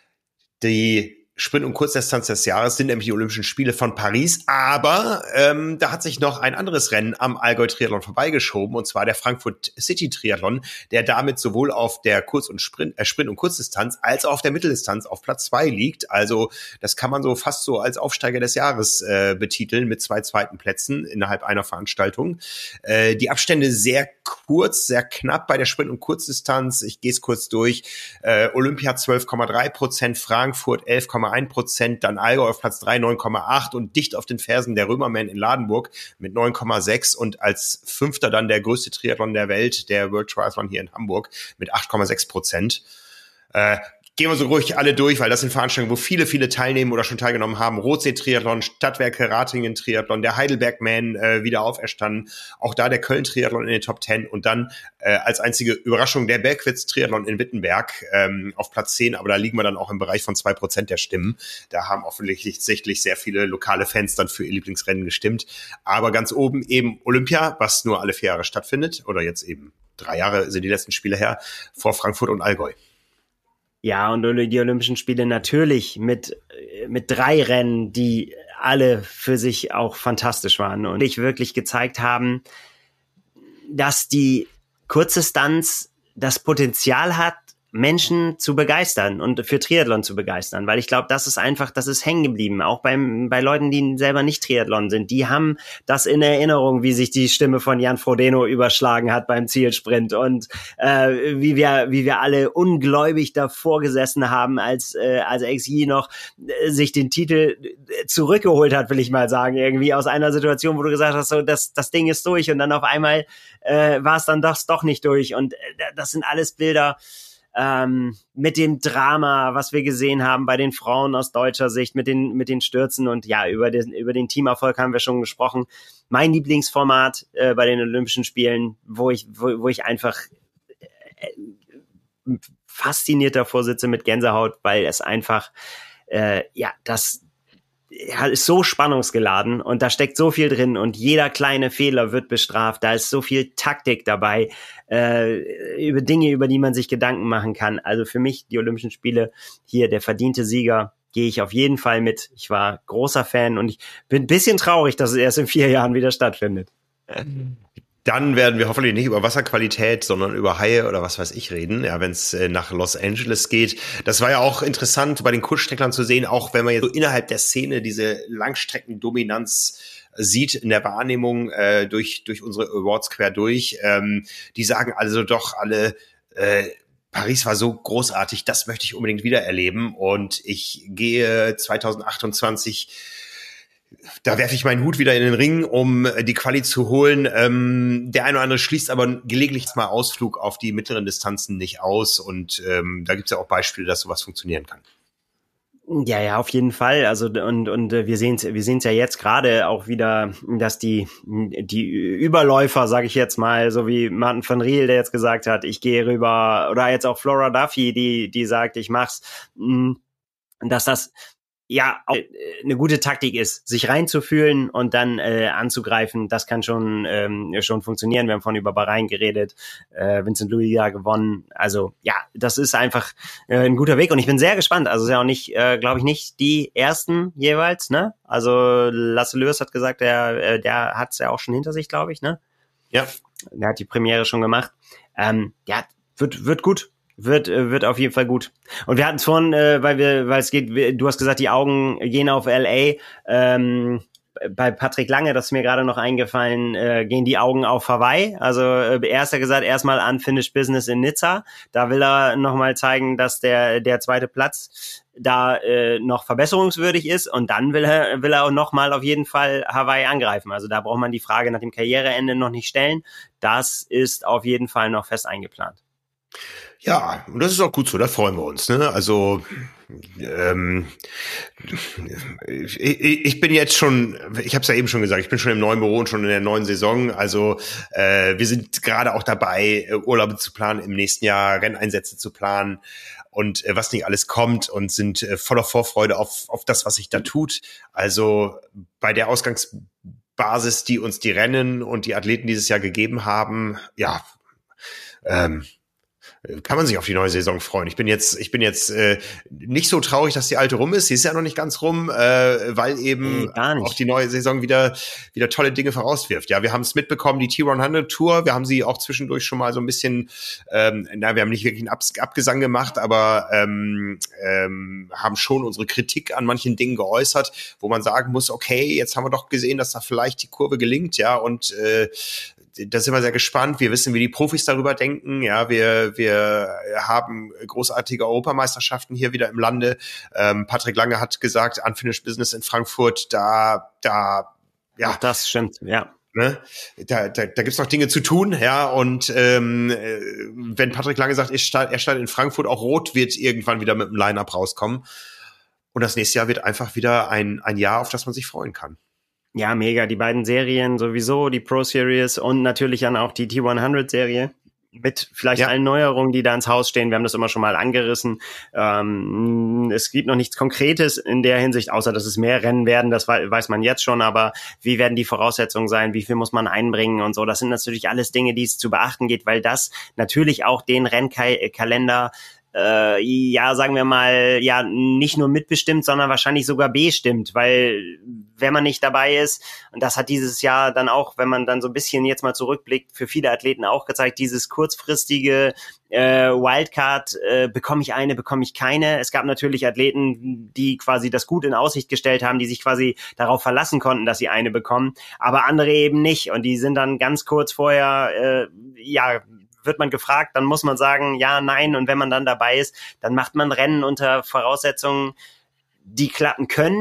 Die Sprint- und Kurzdistanz des Jahres sind nämlich die Olympischen Spiele von Paris, aber da hat sich noch ein anderes Rennen am Allgäu-Triathlon vorbeigeschoben, und zwar der Frankfurt City Triathlon, der damit sowohl auf der Sprint- und Kurzdistanz als auch auf der Mitteldistanz auf Platz 2 liegt. Also das kann man so fast so als Aufsteiger des Jahres betiteln mit 2 zweiten Plätzen innerhalb einer Veranstaltung. Die Abstände sehr kurz, sehr knapp bei der Sprint- und Kurzdistanz. Ich gehe es kurz durch. Olympia 12,3%, Frankfurt 11,1%, dann Allgäu auf Platz 3 9,8 und dicht auf den Fersen der Römerman in Ladenburg mit 9,6 und als Fünfter dann der größte Triathlon der Welt, der World Triathlon hier in Hamburg mit 8,6%. Gehen wir so ruhig alle durch, weil das sind Veranstaltungen, wo viele teilnehmen oder schon teilgenommen haben. Rotsee-Triathlon, Stadtwerke Ratingen-Triathlon, der Heidelberg-Man wieder auferstanden. Auch da der Köln-Triathlon in den Top 10 und dann als einzige Überraschung der Bergwitz-Triathlon in Wittenberg auf Platz 10. Aber da liegen wir dann auch im Bereich von 2% der Stimmen. Da haben offensichtlich sehr viele lokale Fans dann für ihr Lieblingsrennen gestimmt. Aber ganz oben eben Olympia, was nur alle 4 Jahre stattfindet. Oder jetzt eben 3 Jahre sind die letzten Spiele her, vor Frankfurt und Allgäu. Ja, und die Olympischen Spiele natürlich mit 3 Rennen, die alle für sich auch fantastisch waren und wirklich gezeigt haben, dass die Kurzdistanz das Potenzial hat, Menschen zu begeistern und für Triathlon zu begeistern, weil ich glaube, das ist hängen geblieben, auch bei Leuten, die selber nicht Triathlon sind, die haben das in Erinnerung, wie sich die Stimme von Jan Frodeno überschlagen hat beim Zielsprint und wie wir alle ungläubig davor gesessen haben, als XI noch sich den Titel zurückgeholt hat, will ich mal sagen, irgendwie aus einer Situation, wo du gesagt hast, so das Ding ist durch und dann auf einmal war es dann doch nicht durch und das sind alles Bilder, mit dem Drama, was wir gesehen haben bei den Frauen aus deutscher Sicht, mit den Stürzen und ja, über den Teamerfolg haben wir schon gesprochen. Mein Lieblingsformat bei den Olympischen Spielen, wo ich einfach fasziniert davor sitze mit Gänsehaut, weil es einfach, das ist so spannungsgeladen und da steckt so viel drin und jeder kleine Fehler wird bestraft. Da ist so viel Taktik dabei, über Dinge, über die man sich Gedanken machen kann. Also für mich die Olympischen Spiele hier der verdiente Sieger, gehe ich auf jeden Fall mit. Ich war großer Fan und ich bin ein bisschen traurig, dass es erst in 4 Jahren wieder stattfindet. Dann werden wir hoffentlich nicht über Wasserqualität, sondern über Haie oder was weiß ich reden, ja, wenn es nach Los Angeles geht. Das war ja auch interessant bei den Kurzstrecklern zu sehen, auch wenn man jetzt so innerhalb der Szene diese Langstreckendominanz sieht in der Wahrnehmung durch unsere Awards quer durch. Die sagen also doch alle, Paris war so großartig, das möchte ich unbedingt wieder erleben. Und ich gehe 2028, da werfe ich meinen Hut wieder in den Ring, um die Quali zu holen. Der eine oder andere schließt aber gelegentlich mal Ausflug auf die mittleren Distanzen nicht aus. Und da gibt es ja auch Beispiele, dass sowas funktionieren kann. Ja, auf jeden Fall. Also und wir sehen's ja jetzt gerade auch wieder, dass die Überläufer, sage ich jetzt mal, so wie Martin van Riel, der jetzt gesagt hat, ich gehe rüber, oder jetzt auch Flora Duffy, die sagt, ich mach's, dass das ja auch eine gute Taktik ist, sich reinzufühlen und dann anzugreifen. Das kann schon funktionieren. Wir haben vorhin über Bahrain geredet, Vincent Luis ja gewonnen. Also ja, das ist einfach ein guter Weg und ich bin sehr gespannt. Also ist ja auch nicht, glaube ich, nicht die ersten jeweils, ne? Also Lasse Lewis hat gesagt, der hat's ja auch schon hinter sich, glaube ich, ne? Ja. Der hat die Premiere schon gemacht. Ja, wird gut. Wird auf jeden Fall gut. Und wir hatten es vorhin, weil es geht, du hast gesagt, die Augen gehen auf LA. Bei Patrick Lange, das ist mir gerade noch eingefallen, gehen die Augen auf Hawaii. Also er hat ja gesagt, erstmal Unfinished Business in Nizza. Da will er nochmal zeigen, dass der zweite Platz da noch verbesserungswürdig ist. Und dann will er auch nochmal auf jeden Fall Hawaii angreifen. Also da braucht man die Frage nach dem Karriereende noch nicht stellen. Das ist auf jeden Fall noch fest eingeplant. Ja, und das ist auch gut so, da freuen wir uns, ne? Also ich bin jetzt schon, ich habe es ja eben schon gesagt, ich bin schon im neuen Büro und schon in der neuen Saison. Also wir sind gerade auch dabei, Urlaube zu planen im nächsten Jahr, Renneinsätze zu planen und was nicht alles kommt und sind voller Vorfreude auf das, was sich da tut. Also bei der Ausgangsbasis, die uns die Rennen und die Athleten dieses Jahr gegeben haben, ja, kann man sich auf die neue Saison freuen. Ich bin jetzt nicht so traurig, dass die alte rum ist. Sie ist ja noch nicht ganz rum, weil eben auch die neue Saison wieder tolle Dinge vorauswirft. Ja, wir haben es mitbekommen, die T100 Tour. Wir haben sie auch zwischendurch schon mal so ein bisschen, wir haben nicht wirklich einen Abgesang gemacht, aber haben schon unsere Kritik an manchen Dingen geäußert, wo man sagen muss, okay, jetzt haben wir doch gesehen, dass da vielleicht die Kurve gelingt, ja, und da sind wir sehr gespannt. Wir wissen, wie die Profis darüber denken. Ja, wir haben großartige Europameisterschaften hier wieder im Lande. Patrick Lange hat gesagt, Unfinished Business in Frankfurt, ja. Ach, das stimmt, ja. Ne? Da gibt's noch Dinge zu tun, ja, und wenn Patrick Lange sagt, er startet in Frankfurt, auch Rot wird irgendwann wieder mit dem Line-Up rauskommen. Und das nächste Jahr wird einfach wieder ein Jahr, auf das man sich freuen kann. Ja, mega. Die beiden Serien sowieso, die Pro Series und natürlich dann auch die T100-Serie mit vielleicht allen Neuerungen, die da ins Haus stehen. Wir haben das immer schon mal angerissen. Es gibt noch nichts Konkretes in der Hinsicht, außer dass es mehr Rennen werden. Das weiß man jetzt schon. Aber wie werden die Voraussetzungen sein? Wie viel muss man einbringen und so? Das sind natürlich alles Dinge, die es zu beachten geht, weil das natürlich auch den Rennkalender sagen wir mal, ja, nicht nur mitbestimmt, sondern wahrscheinlich sogar bestimmt, weil wenn man nicht dabei ist, und das hat dieses Jahr dann auch, wenn man dann so ein bisschen jetzt mal zurückblickt, für viele Athleten auch gezeigt, dieses kurzfristige Wildcard, bekomme ich eine, bekomme ich keine. Es gab natürlich Athleten, die quasi das gut in Aussicht gestellt haben, die sich quasi darauf verlassen konnten, dass sie eine bekommen, aber andere eben nicht und die sind dann ganz kurz vorher, wird man gefragt, dann muss man sagen, ja, nein. Und wenn man dann dabei ist, dann macht man Rennen unter Voraussetzungen, die klappen können.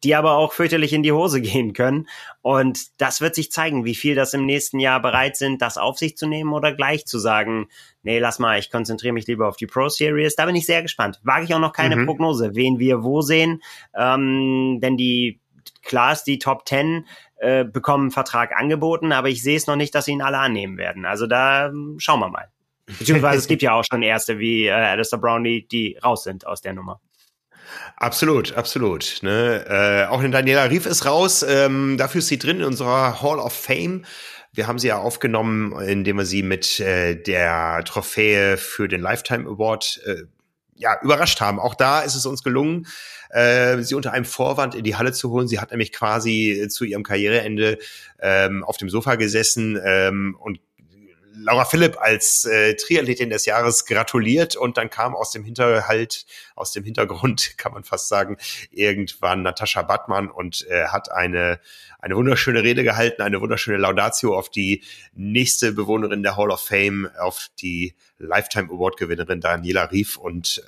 die aber auch fürchterlich in die Hose gehen können. Und das wird sich zeigen, wie viel das im nächsten Jahr bereit sind, das auf sich zu nehmen oder gleich zu sagen, nee, lass mal, ich konzentriere mich lieber auf die Pro Series. Da bin ich sehr gespannt. Wage ich auch noch keine Prognose, wen wir wo sehen. Denn klar ist, die Top 10 bekommen einen Vertrag angeboten, aber ich sehe es noch nicht, dass sie ihn alle annehmen werden. Also da schauen wir mal. Beziehungsweise es gibt ja auch schon Erste wie Alistair Brownlee, die raus sind aus der Nummer. Absolut, absolut. Ne? Auch Daniela Ryf ist raus. Dafür ist sie drin in unserer Hall of Fame. Wir haben sie ja aufgenommen, indem wir sie mit der Trophäe für den Lifetime Award überrascht haben. Auch da ist es uns gelungen, sie unter einem Vorwand in die Halle zu holen. Sie hat nämlich quasi zu ihrem Karriereende auf dem Sofa gesessen und Laura Philipp als Triathletin des Jahres gratuliert und dann kam aus dem Hintergrund, kann man fast sagen, irgendwann Natascha Badmann und hat eine wunderschöne Rede gehalten, eine wunderschöne Laudatio auf die nächste Bewohnerin der Hall of Fame, auf die Lifetime Award Gewinnerin Daniela Ryf und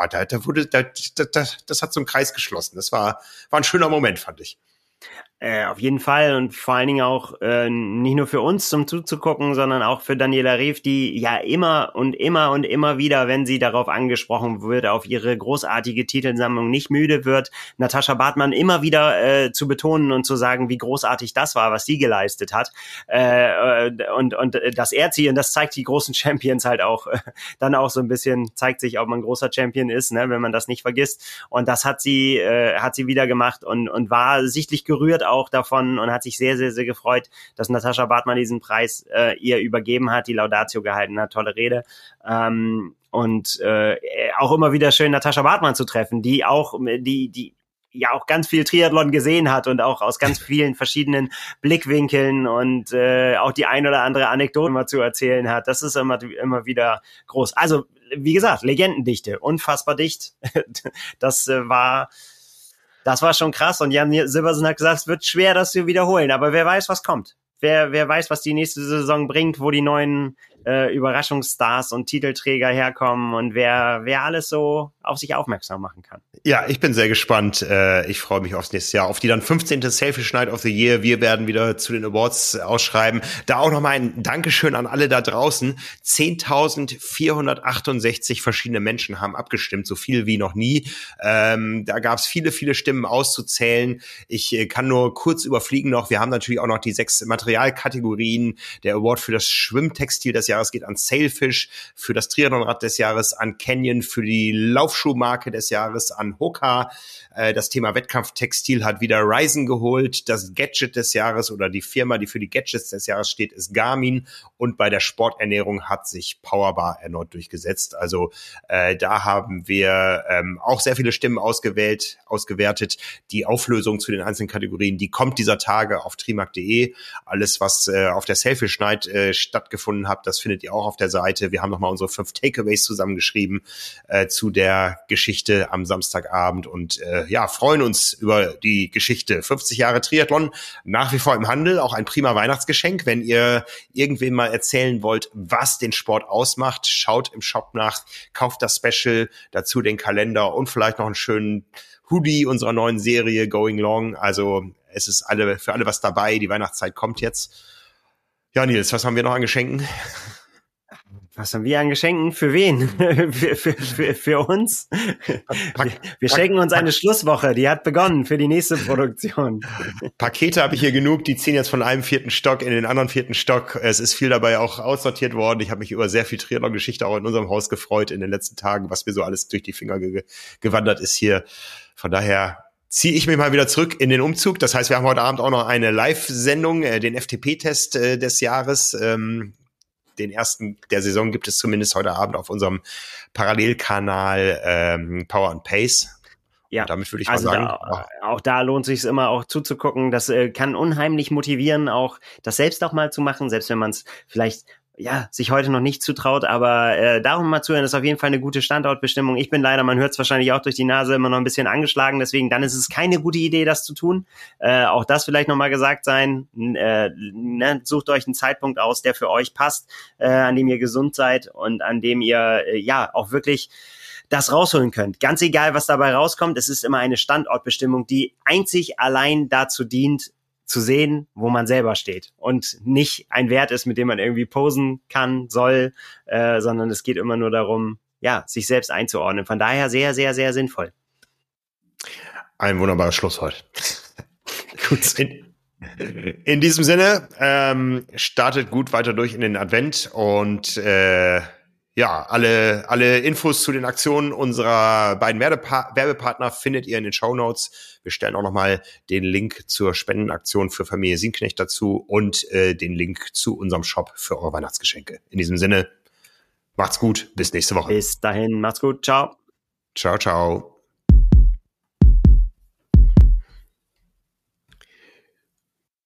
das hat so einen Kreis geschlossen. Das war ein schöner Moment, fand ich. Auf jeden Fall und vor allen Dingen auch nicht nur für uns zum Zuzugucken, sondern auch für Daniela Ryf, die ja immer und immer und immer wieder, wenn sie darauf angesprochen wird, auf ihre großartige Titelsammlung nicht müde wird, Natascha Badmann immer wieder zu betonen und zu sagen, wie großartig das war, was sie geleistet hat. Und das ehrt sie und das zeigt die großen Champions halt auch dann auch so ein bisschen, zeigt sich, ob man ein großer Champion ist, ne, wenn man das nicht vergisst. Und das hat sie wieder gemacht und war sichtlich gerührt auch davon und hat sich sehr, sehr, sehr gefreut, dass Natascha Badmann diesen Preis ihr übergeben hat, die Laudatio gehalten hat, tolle Rede. Und auch immer wieder schön, Natascha Badmann zu treffen, die ja auch ganz viel Triathlon gesehen hat und auch aus ganz vielen verschiedenen Blickwinkeln und auch die ein oder andere Anekdote mal zu erzählen hat. Das ist immer wieder groß. Also, wie gesagt, Legendendichte, unfassbar dicht. Das war schon krass und Jan Silbersen hat gesagt, es wird schwer, das zu wiederholen, aber wer weiß, was kommt. Wer weiß, was die nächste Saison bringt, wo die neuen Überraschungsstars und Titelträger herkommen und wer alles so auf sich aufmerksam machen kann. Ja, ich bin sehr gespannt. Ich freue mich aufs nächste Jahr, auf die dann 15. Selfish Night of the Year. Wir werden wieder zu den Awards ausschreiben. Da auch nochmal ein Dankeschön an alle da draußen. 10.468 verschiedene Menschen haben abgestimmt, so viel wie noch nie. Da gab es viele, viele Stimmen auszuzählen. Ich kann nur kurz überfliegen noch. Wir haben natürlich auch noch die 6 Materialkategorien. Der Award für das Schwimmtextil des Jahres geht an Sailfish, für das Triathlonrad des Jahres an Canyon, für die Laufschuhmarke des Jahres an Hoka. Das Thema Wettkampftextil hat wieder Ryzen geholt. Das Gadget des Jahres oder die Firma, die für die Gadgets des Jahres steht, ist Garmin. Und bei der Sporternährung hat sich Powerbar erneut durchgesetzt. Also da haben wir auch sehr viele Stimmen ausgewertet. Die Auflösung zu den einzelnen Kategorien, die kommt dieser Tage auf trimark.de. Alles, was auf der Selfish Night stattgefunden hat, das findet ihr auch auf der Seite. Wir haben nochmal unsere 5 Takeaways zusammengeschrieben zu der Geschichte am Samstagabend und freuen uns über die Geschichte. 50 Jahre Triathlon, nach wie vor im Handel, auch ein prima Weihnachtsgeschenk. Wenn ihr irgendwem mal erzählen wollt, was den Sport ausmacht, schaut im Shop nach, kauft das Special, dazu den Kalender und vielleicht noch einen schönen Hoodie unserer neuen Serie Going Long. Also es ist für alle was dabei. Die Weihnachtszeit kommt jetzt. Ja, Nils, was haben wir noch an Geschenken? Was haben wir an Geschenken? Für wen? für uns? Wir schenken uns eine Schlusswoche, die hat begonnen für die nächste Produktion. Pakete habe ich hier genug, die ziehen jetzt von einem 4. Stock in den anderen 4. Stock. Es ist viel dabei auch aussortiert worden. Ich habe mich über sehr viel Triathlon-Geschichte auch in unserem Haus gefreut in den letzten Tagen, was mir so alles durch die Finger gewandert ist hier. Von daher ziehe ich mich mal wieder zurück in den Umzug. Das heißt, wir haben heute Abend auch noch eine Live-Sendung, den FTP-Test des Jahres. Den ersten der Saison gibt es zumindest heute Abend auf unserem Parallelkanal Power and Pace. Ja, und damit würde ich mal sagen. Auch da lohnt sich immer auch zuzugucken. Das kann unheimlich motivieren, auch das selbst auch mal zu machen, selbst wenn man es vielleicht sich heute noch nicht zutraut, aber darum mal zuhören, ist auf jeden Fall eine gute Standortbestimmung. Ich bin leider, man hört es wahrscheinlich auch durch die Nase, immer noch ein bisschen angeschlagen, deswegen dann ist es keine gute Idee, das zu tun. Auch das vielleicht nochmal gesagt sein, sucht euch einen Zeitpunkt aus, der für euch passt, an dem ihr gesund seid und an dem ihr auch wirklich das rausholen könnt. Ganz egal, was dabei rauskommt, es ist immer eine Standortbestimmung, die einzig allein dazu dient, zu sehen, wo man selber steht und nicht ein Wert ist, mit dem man irgendwie posen kann, soll, sondern es geht immer nur darum, ja, sich selbst einzuordnen. Von daher sehr, sehr, sehr sinnvoll. Ein wunderbares Schlusswort. Gut. In diesem Sinne, startet gut weiter durch in den Advent und alle Infos zu den Aktionen unserer beiden Werbepartner findet ihr in den Shownotes. Wir stellen auch nochmal den Link zur Spendenaktion für Familie Sienknecht dazu und den Link zu unserem Shop für eure Weihnachtsgeschenke. In diesem Sinne, macht's gut, bis nächste Woche. Bis dahin, macht's gut, ciao. Ciao, ciao.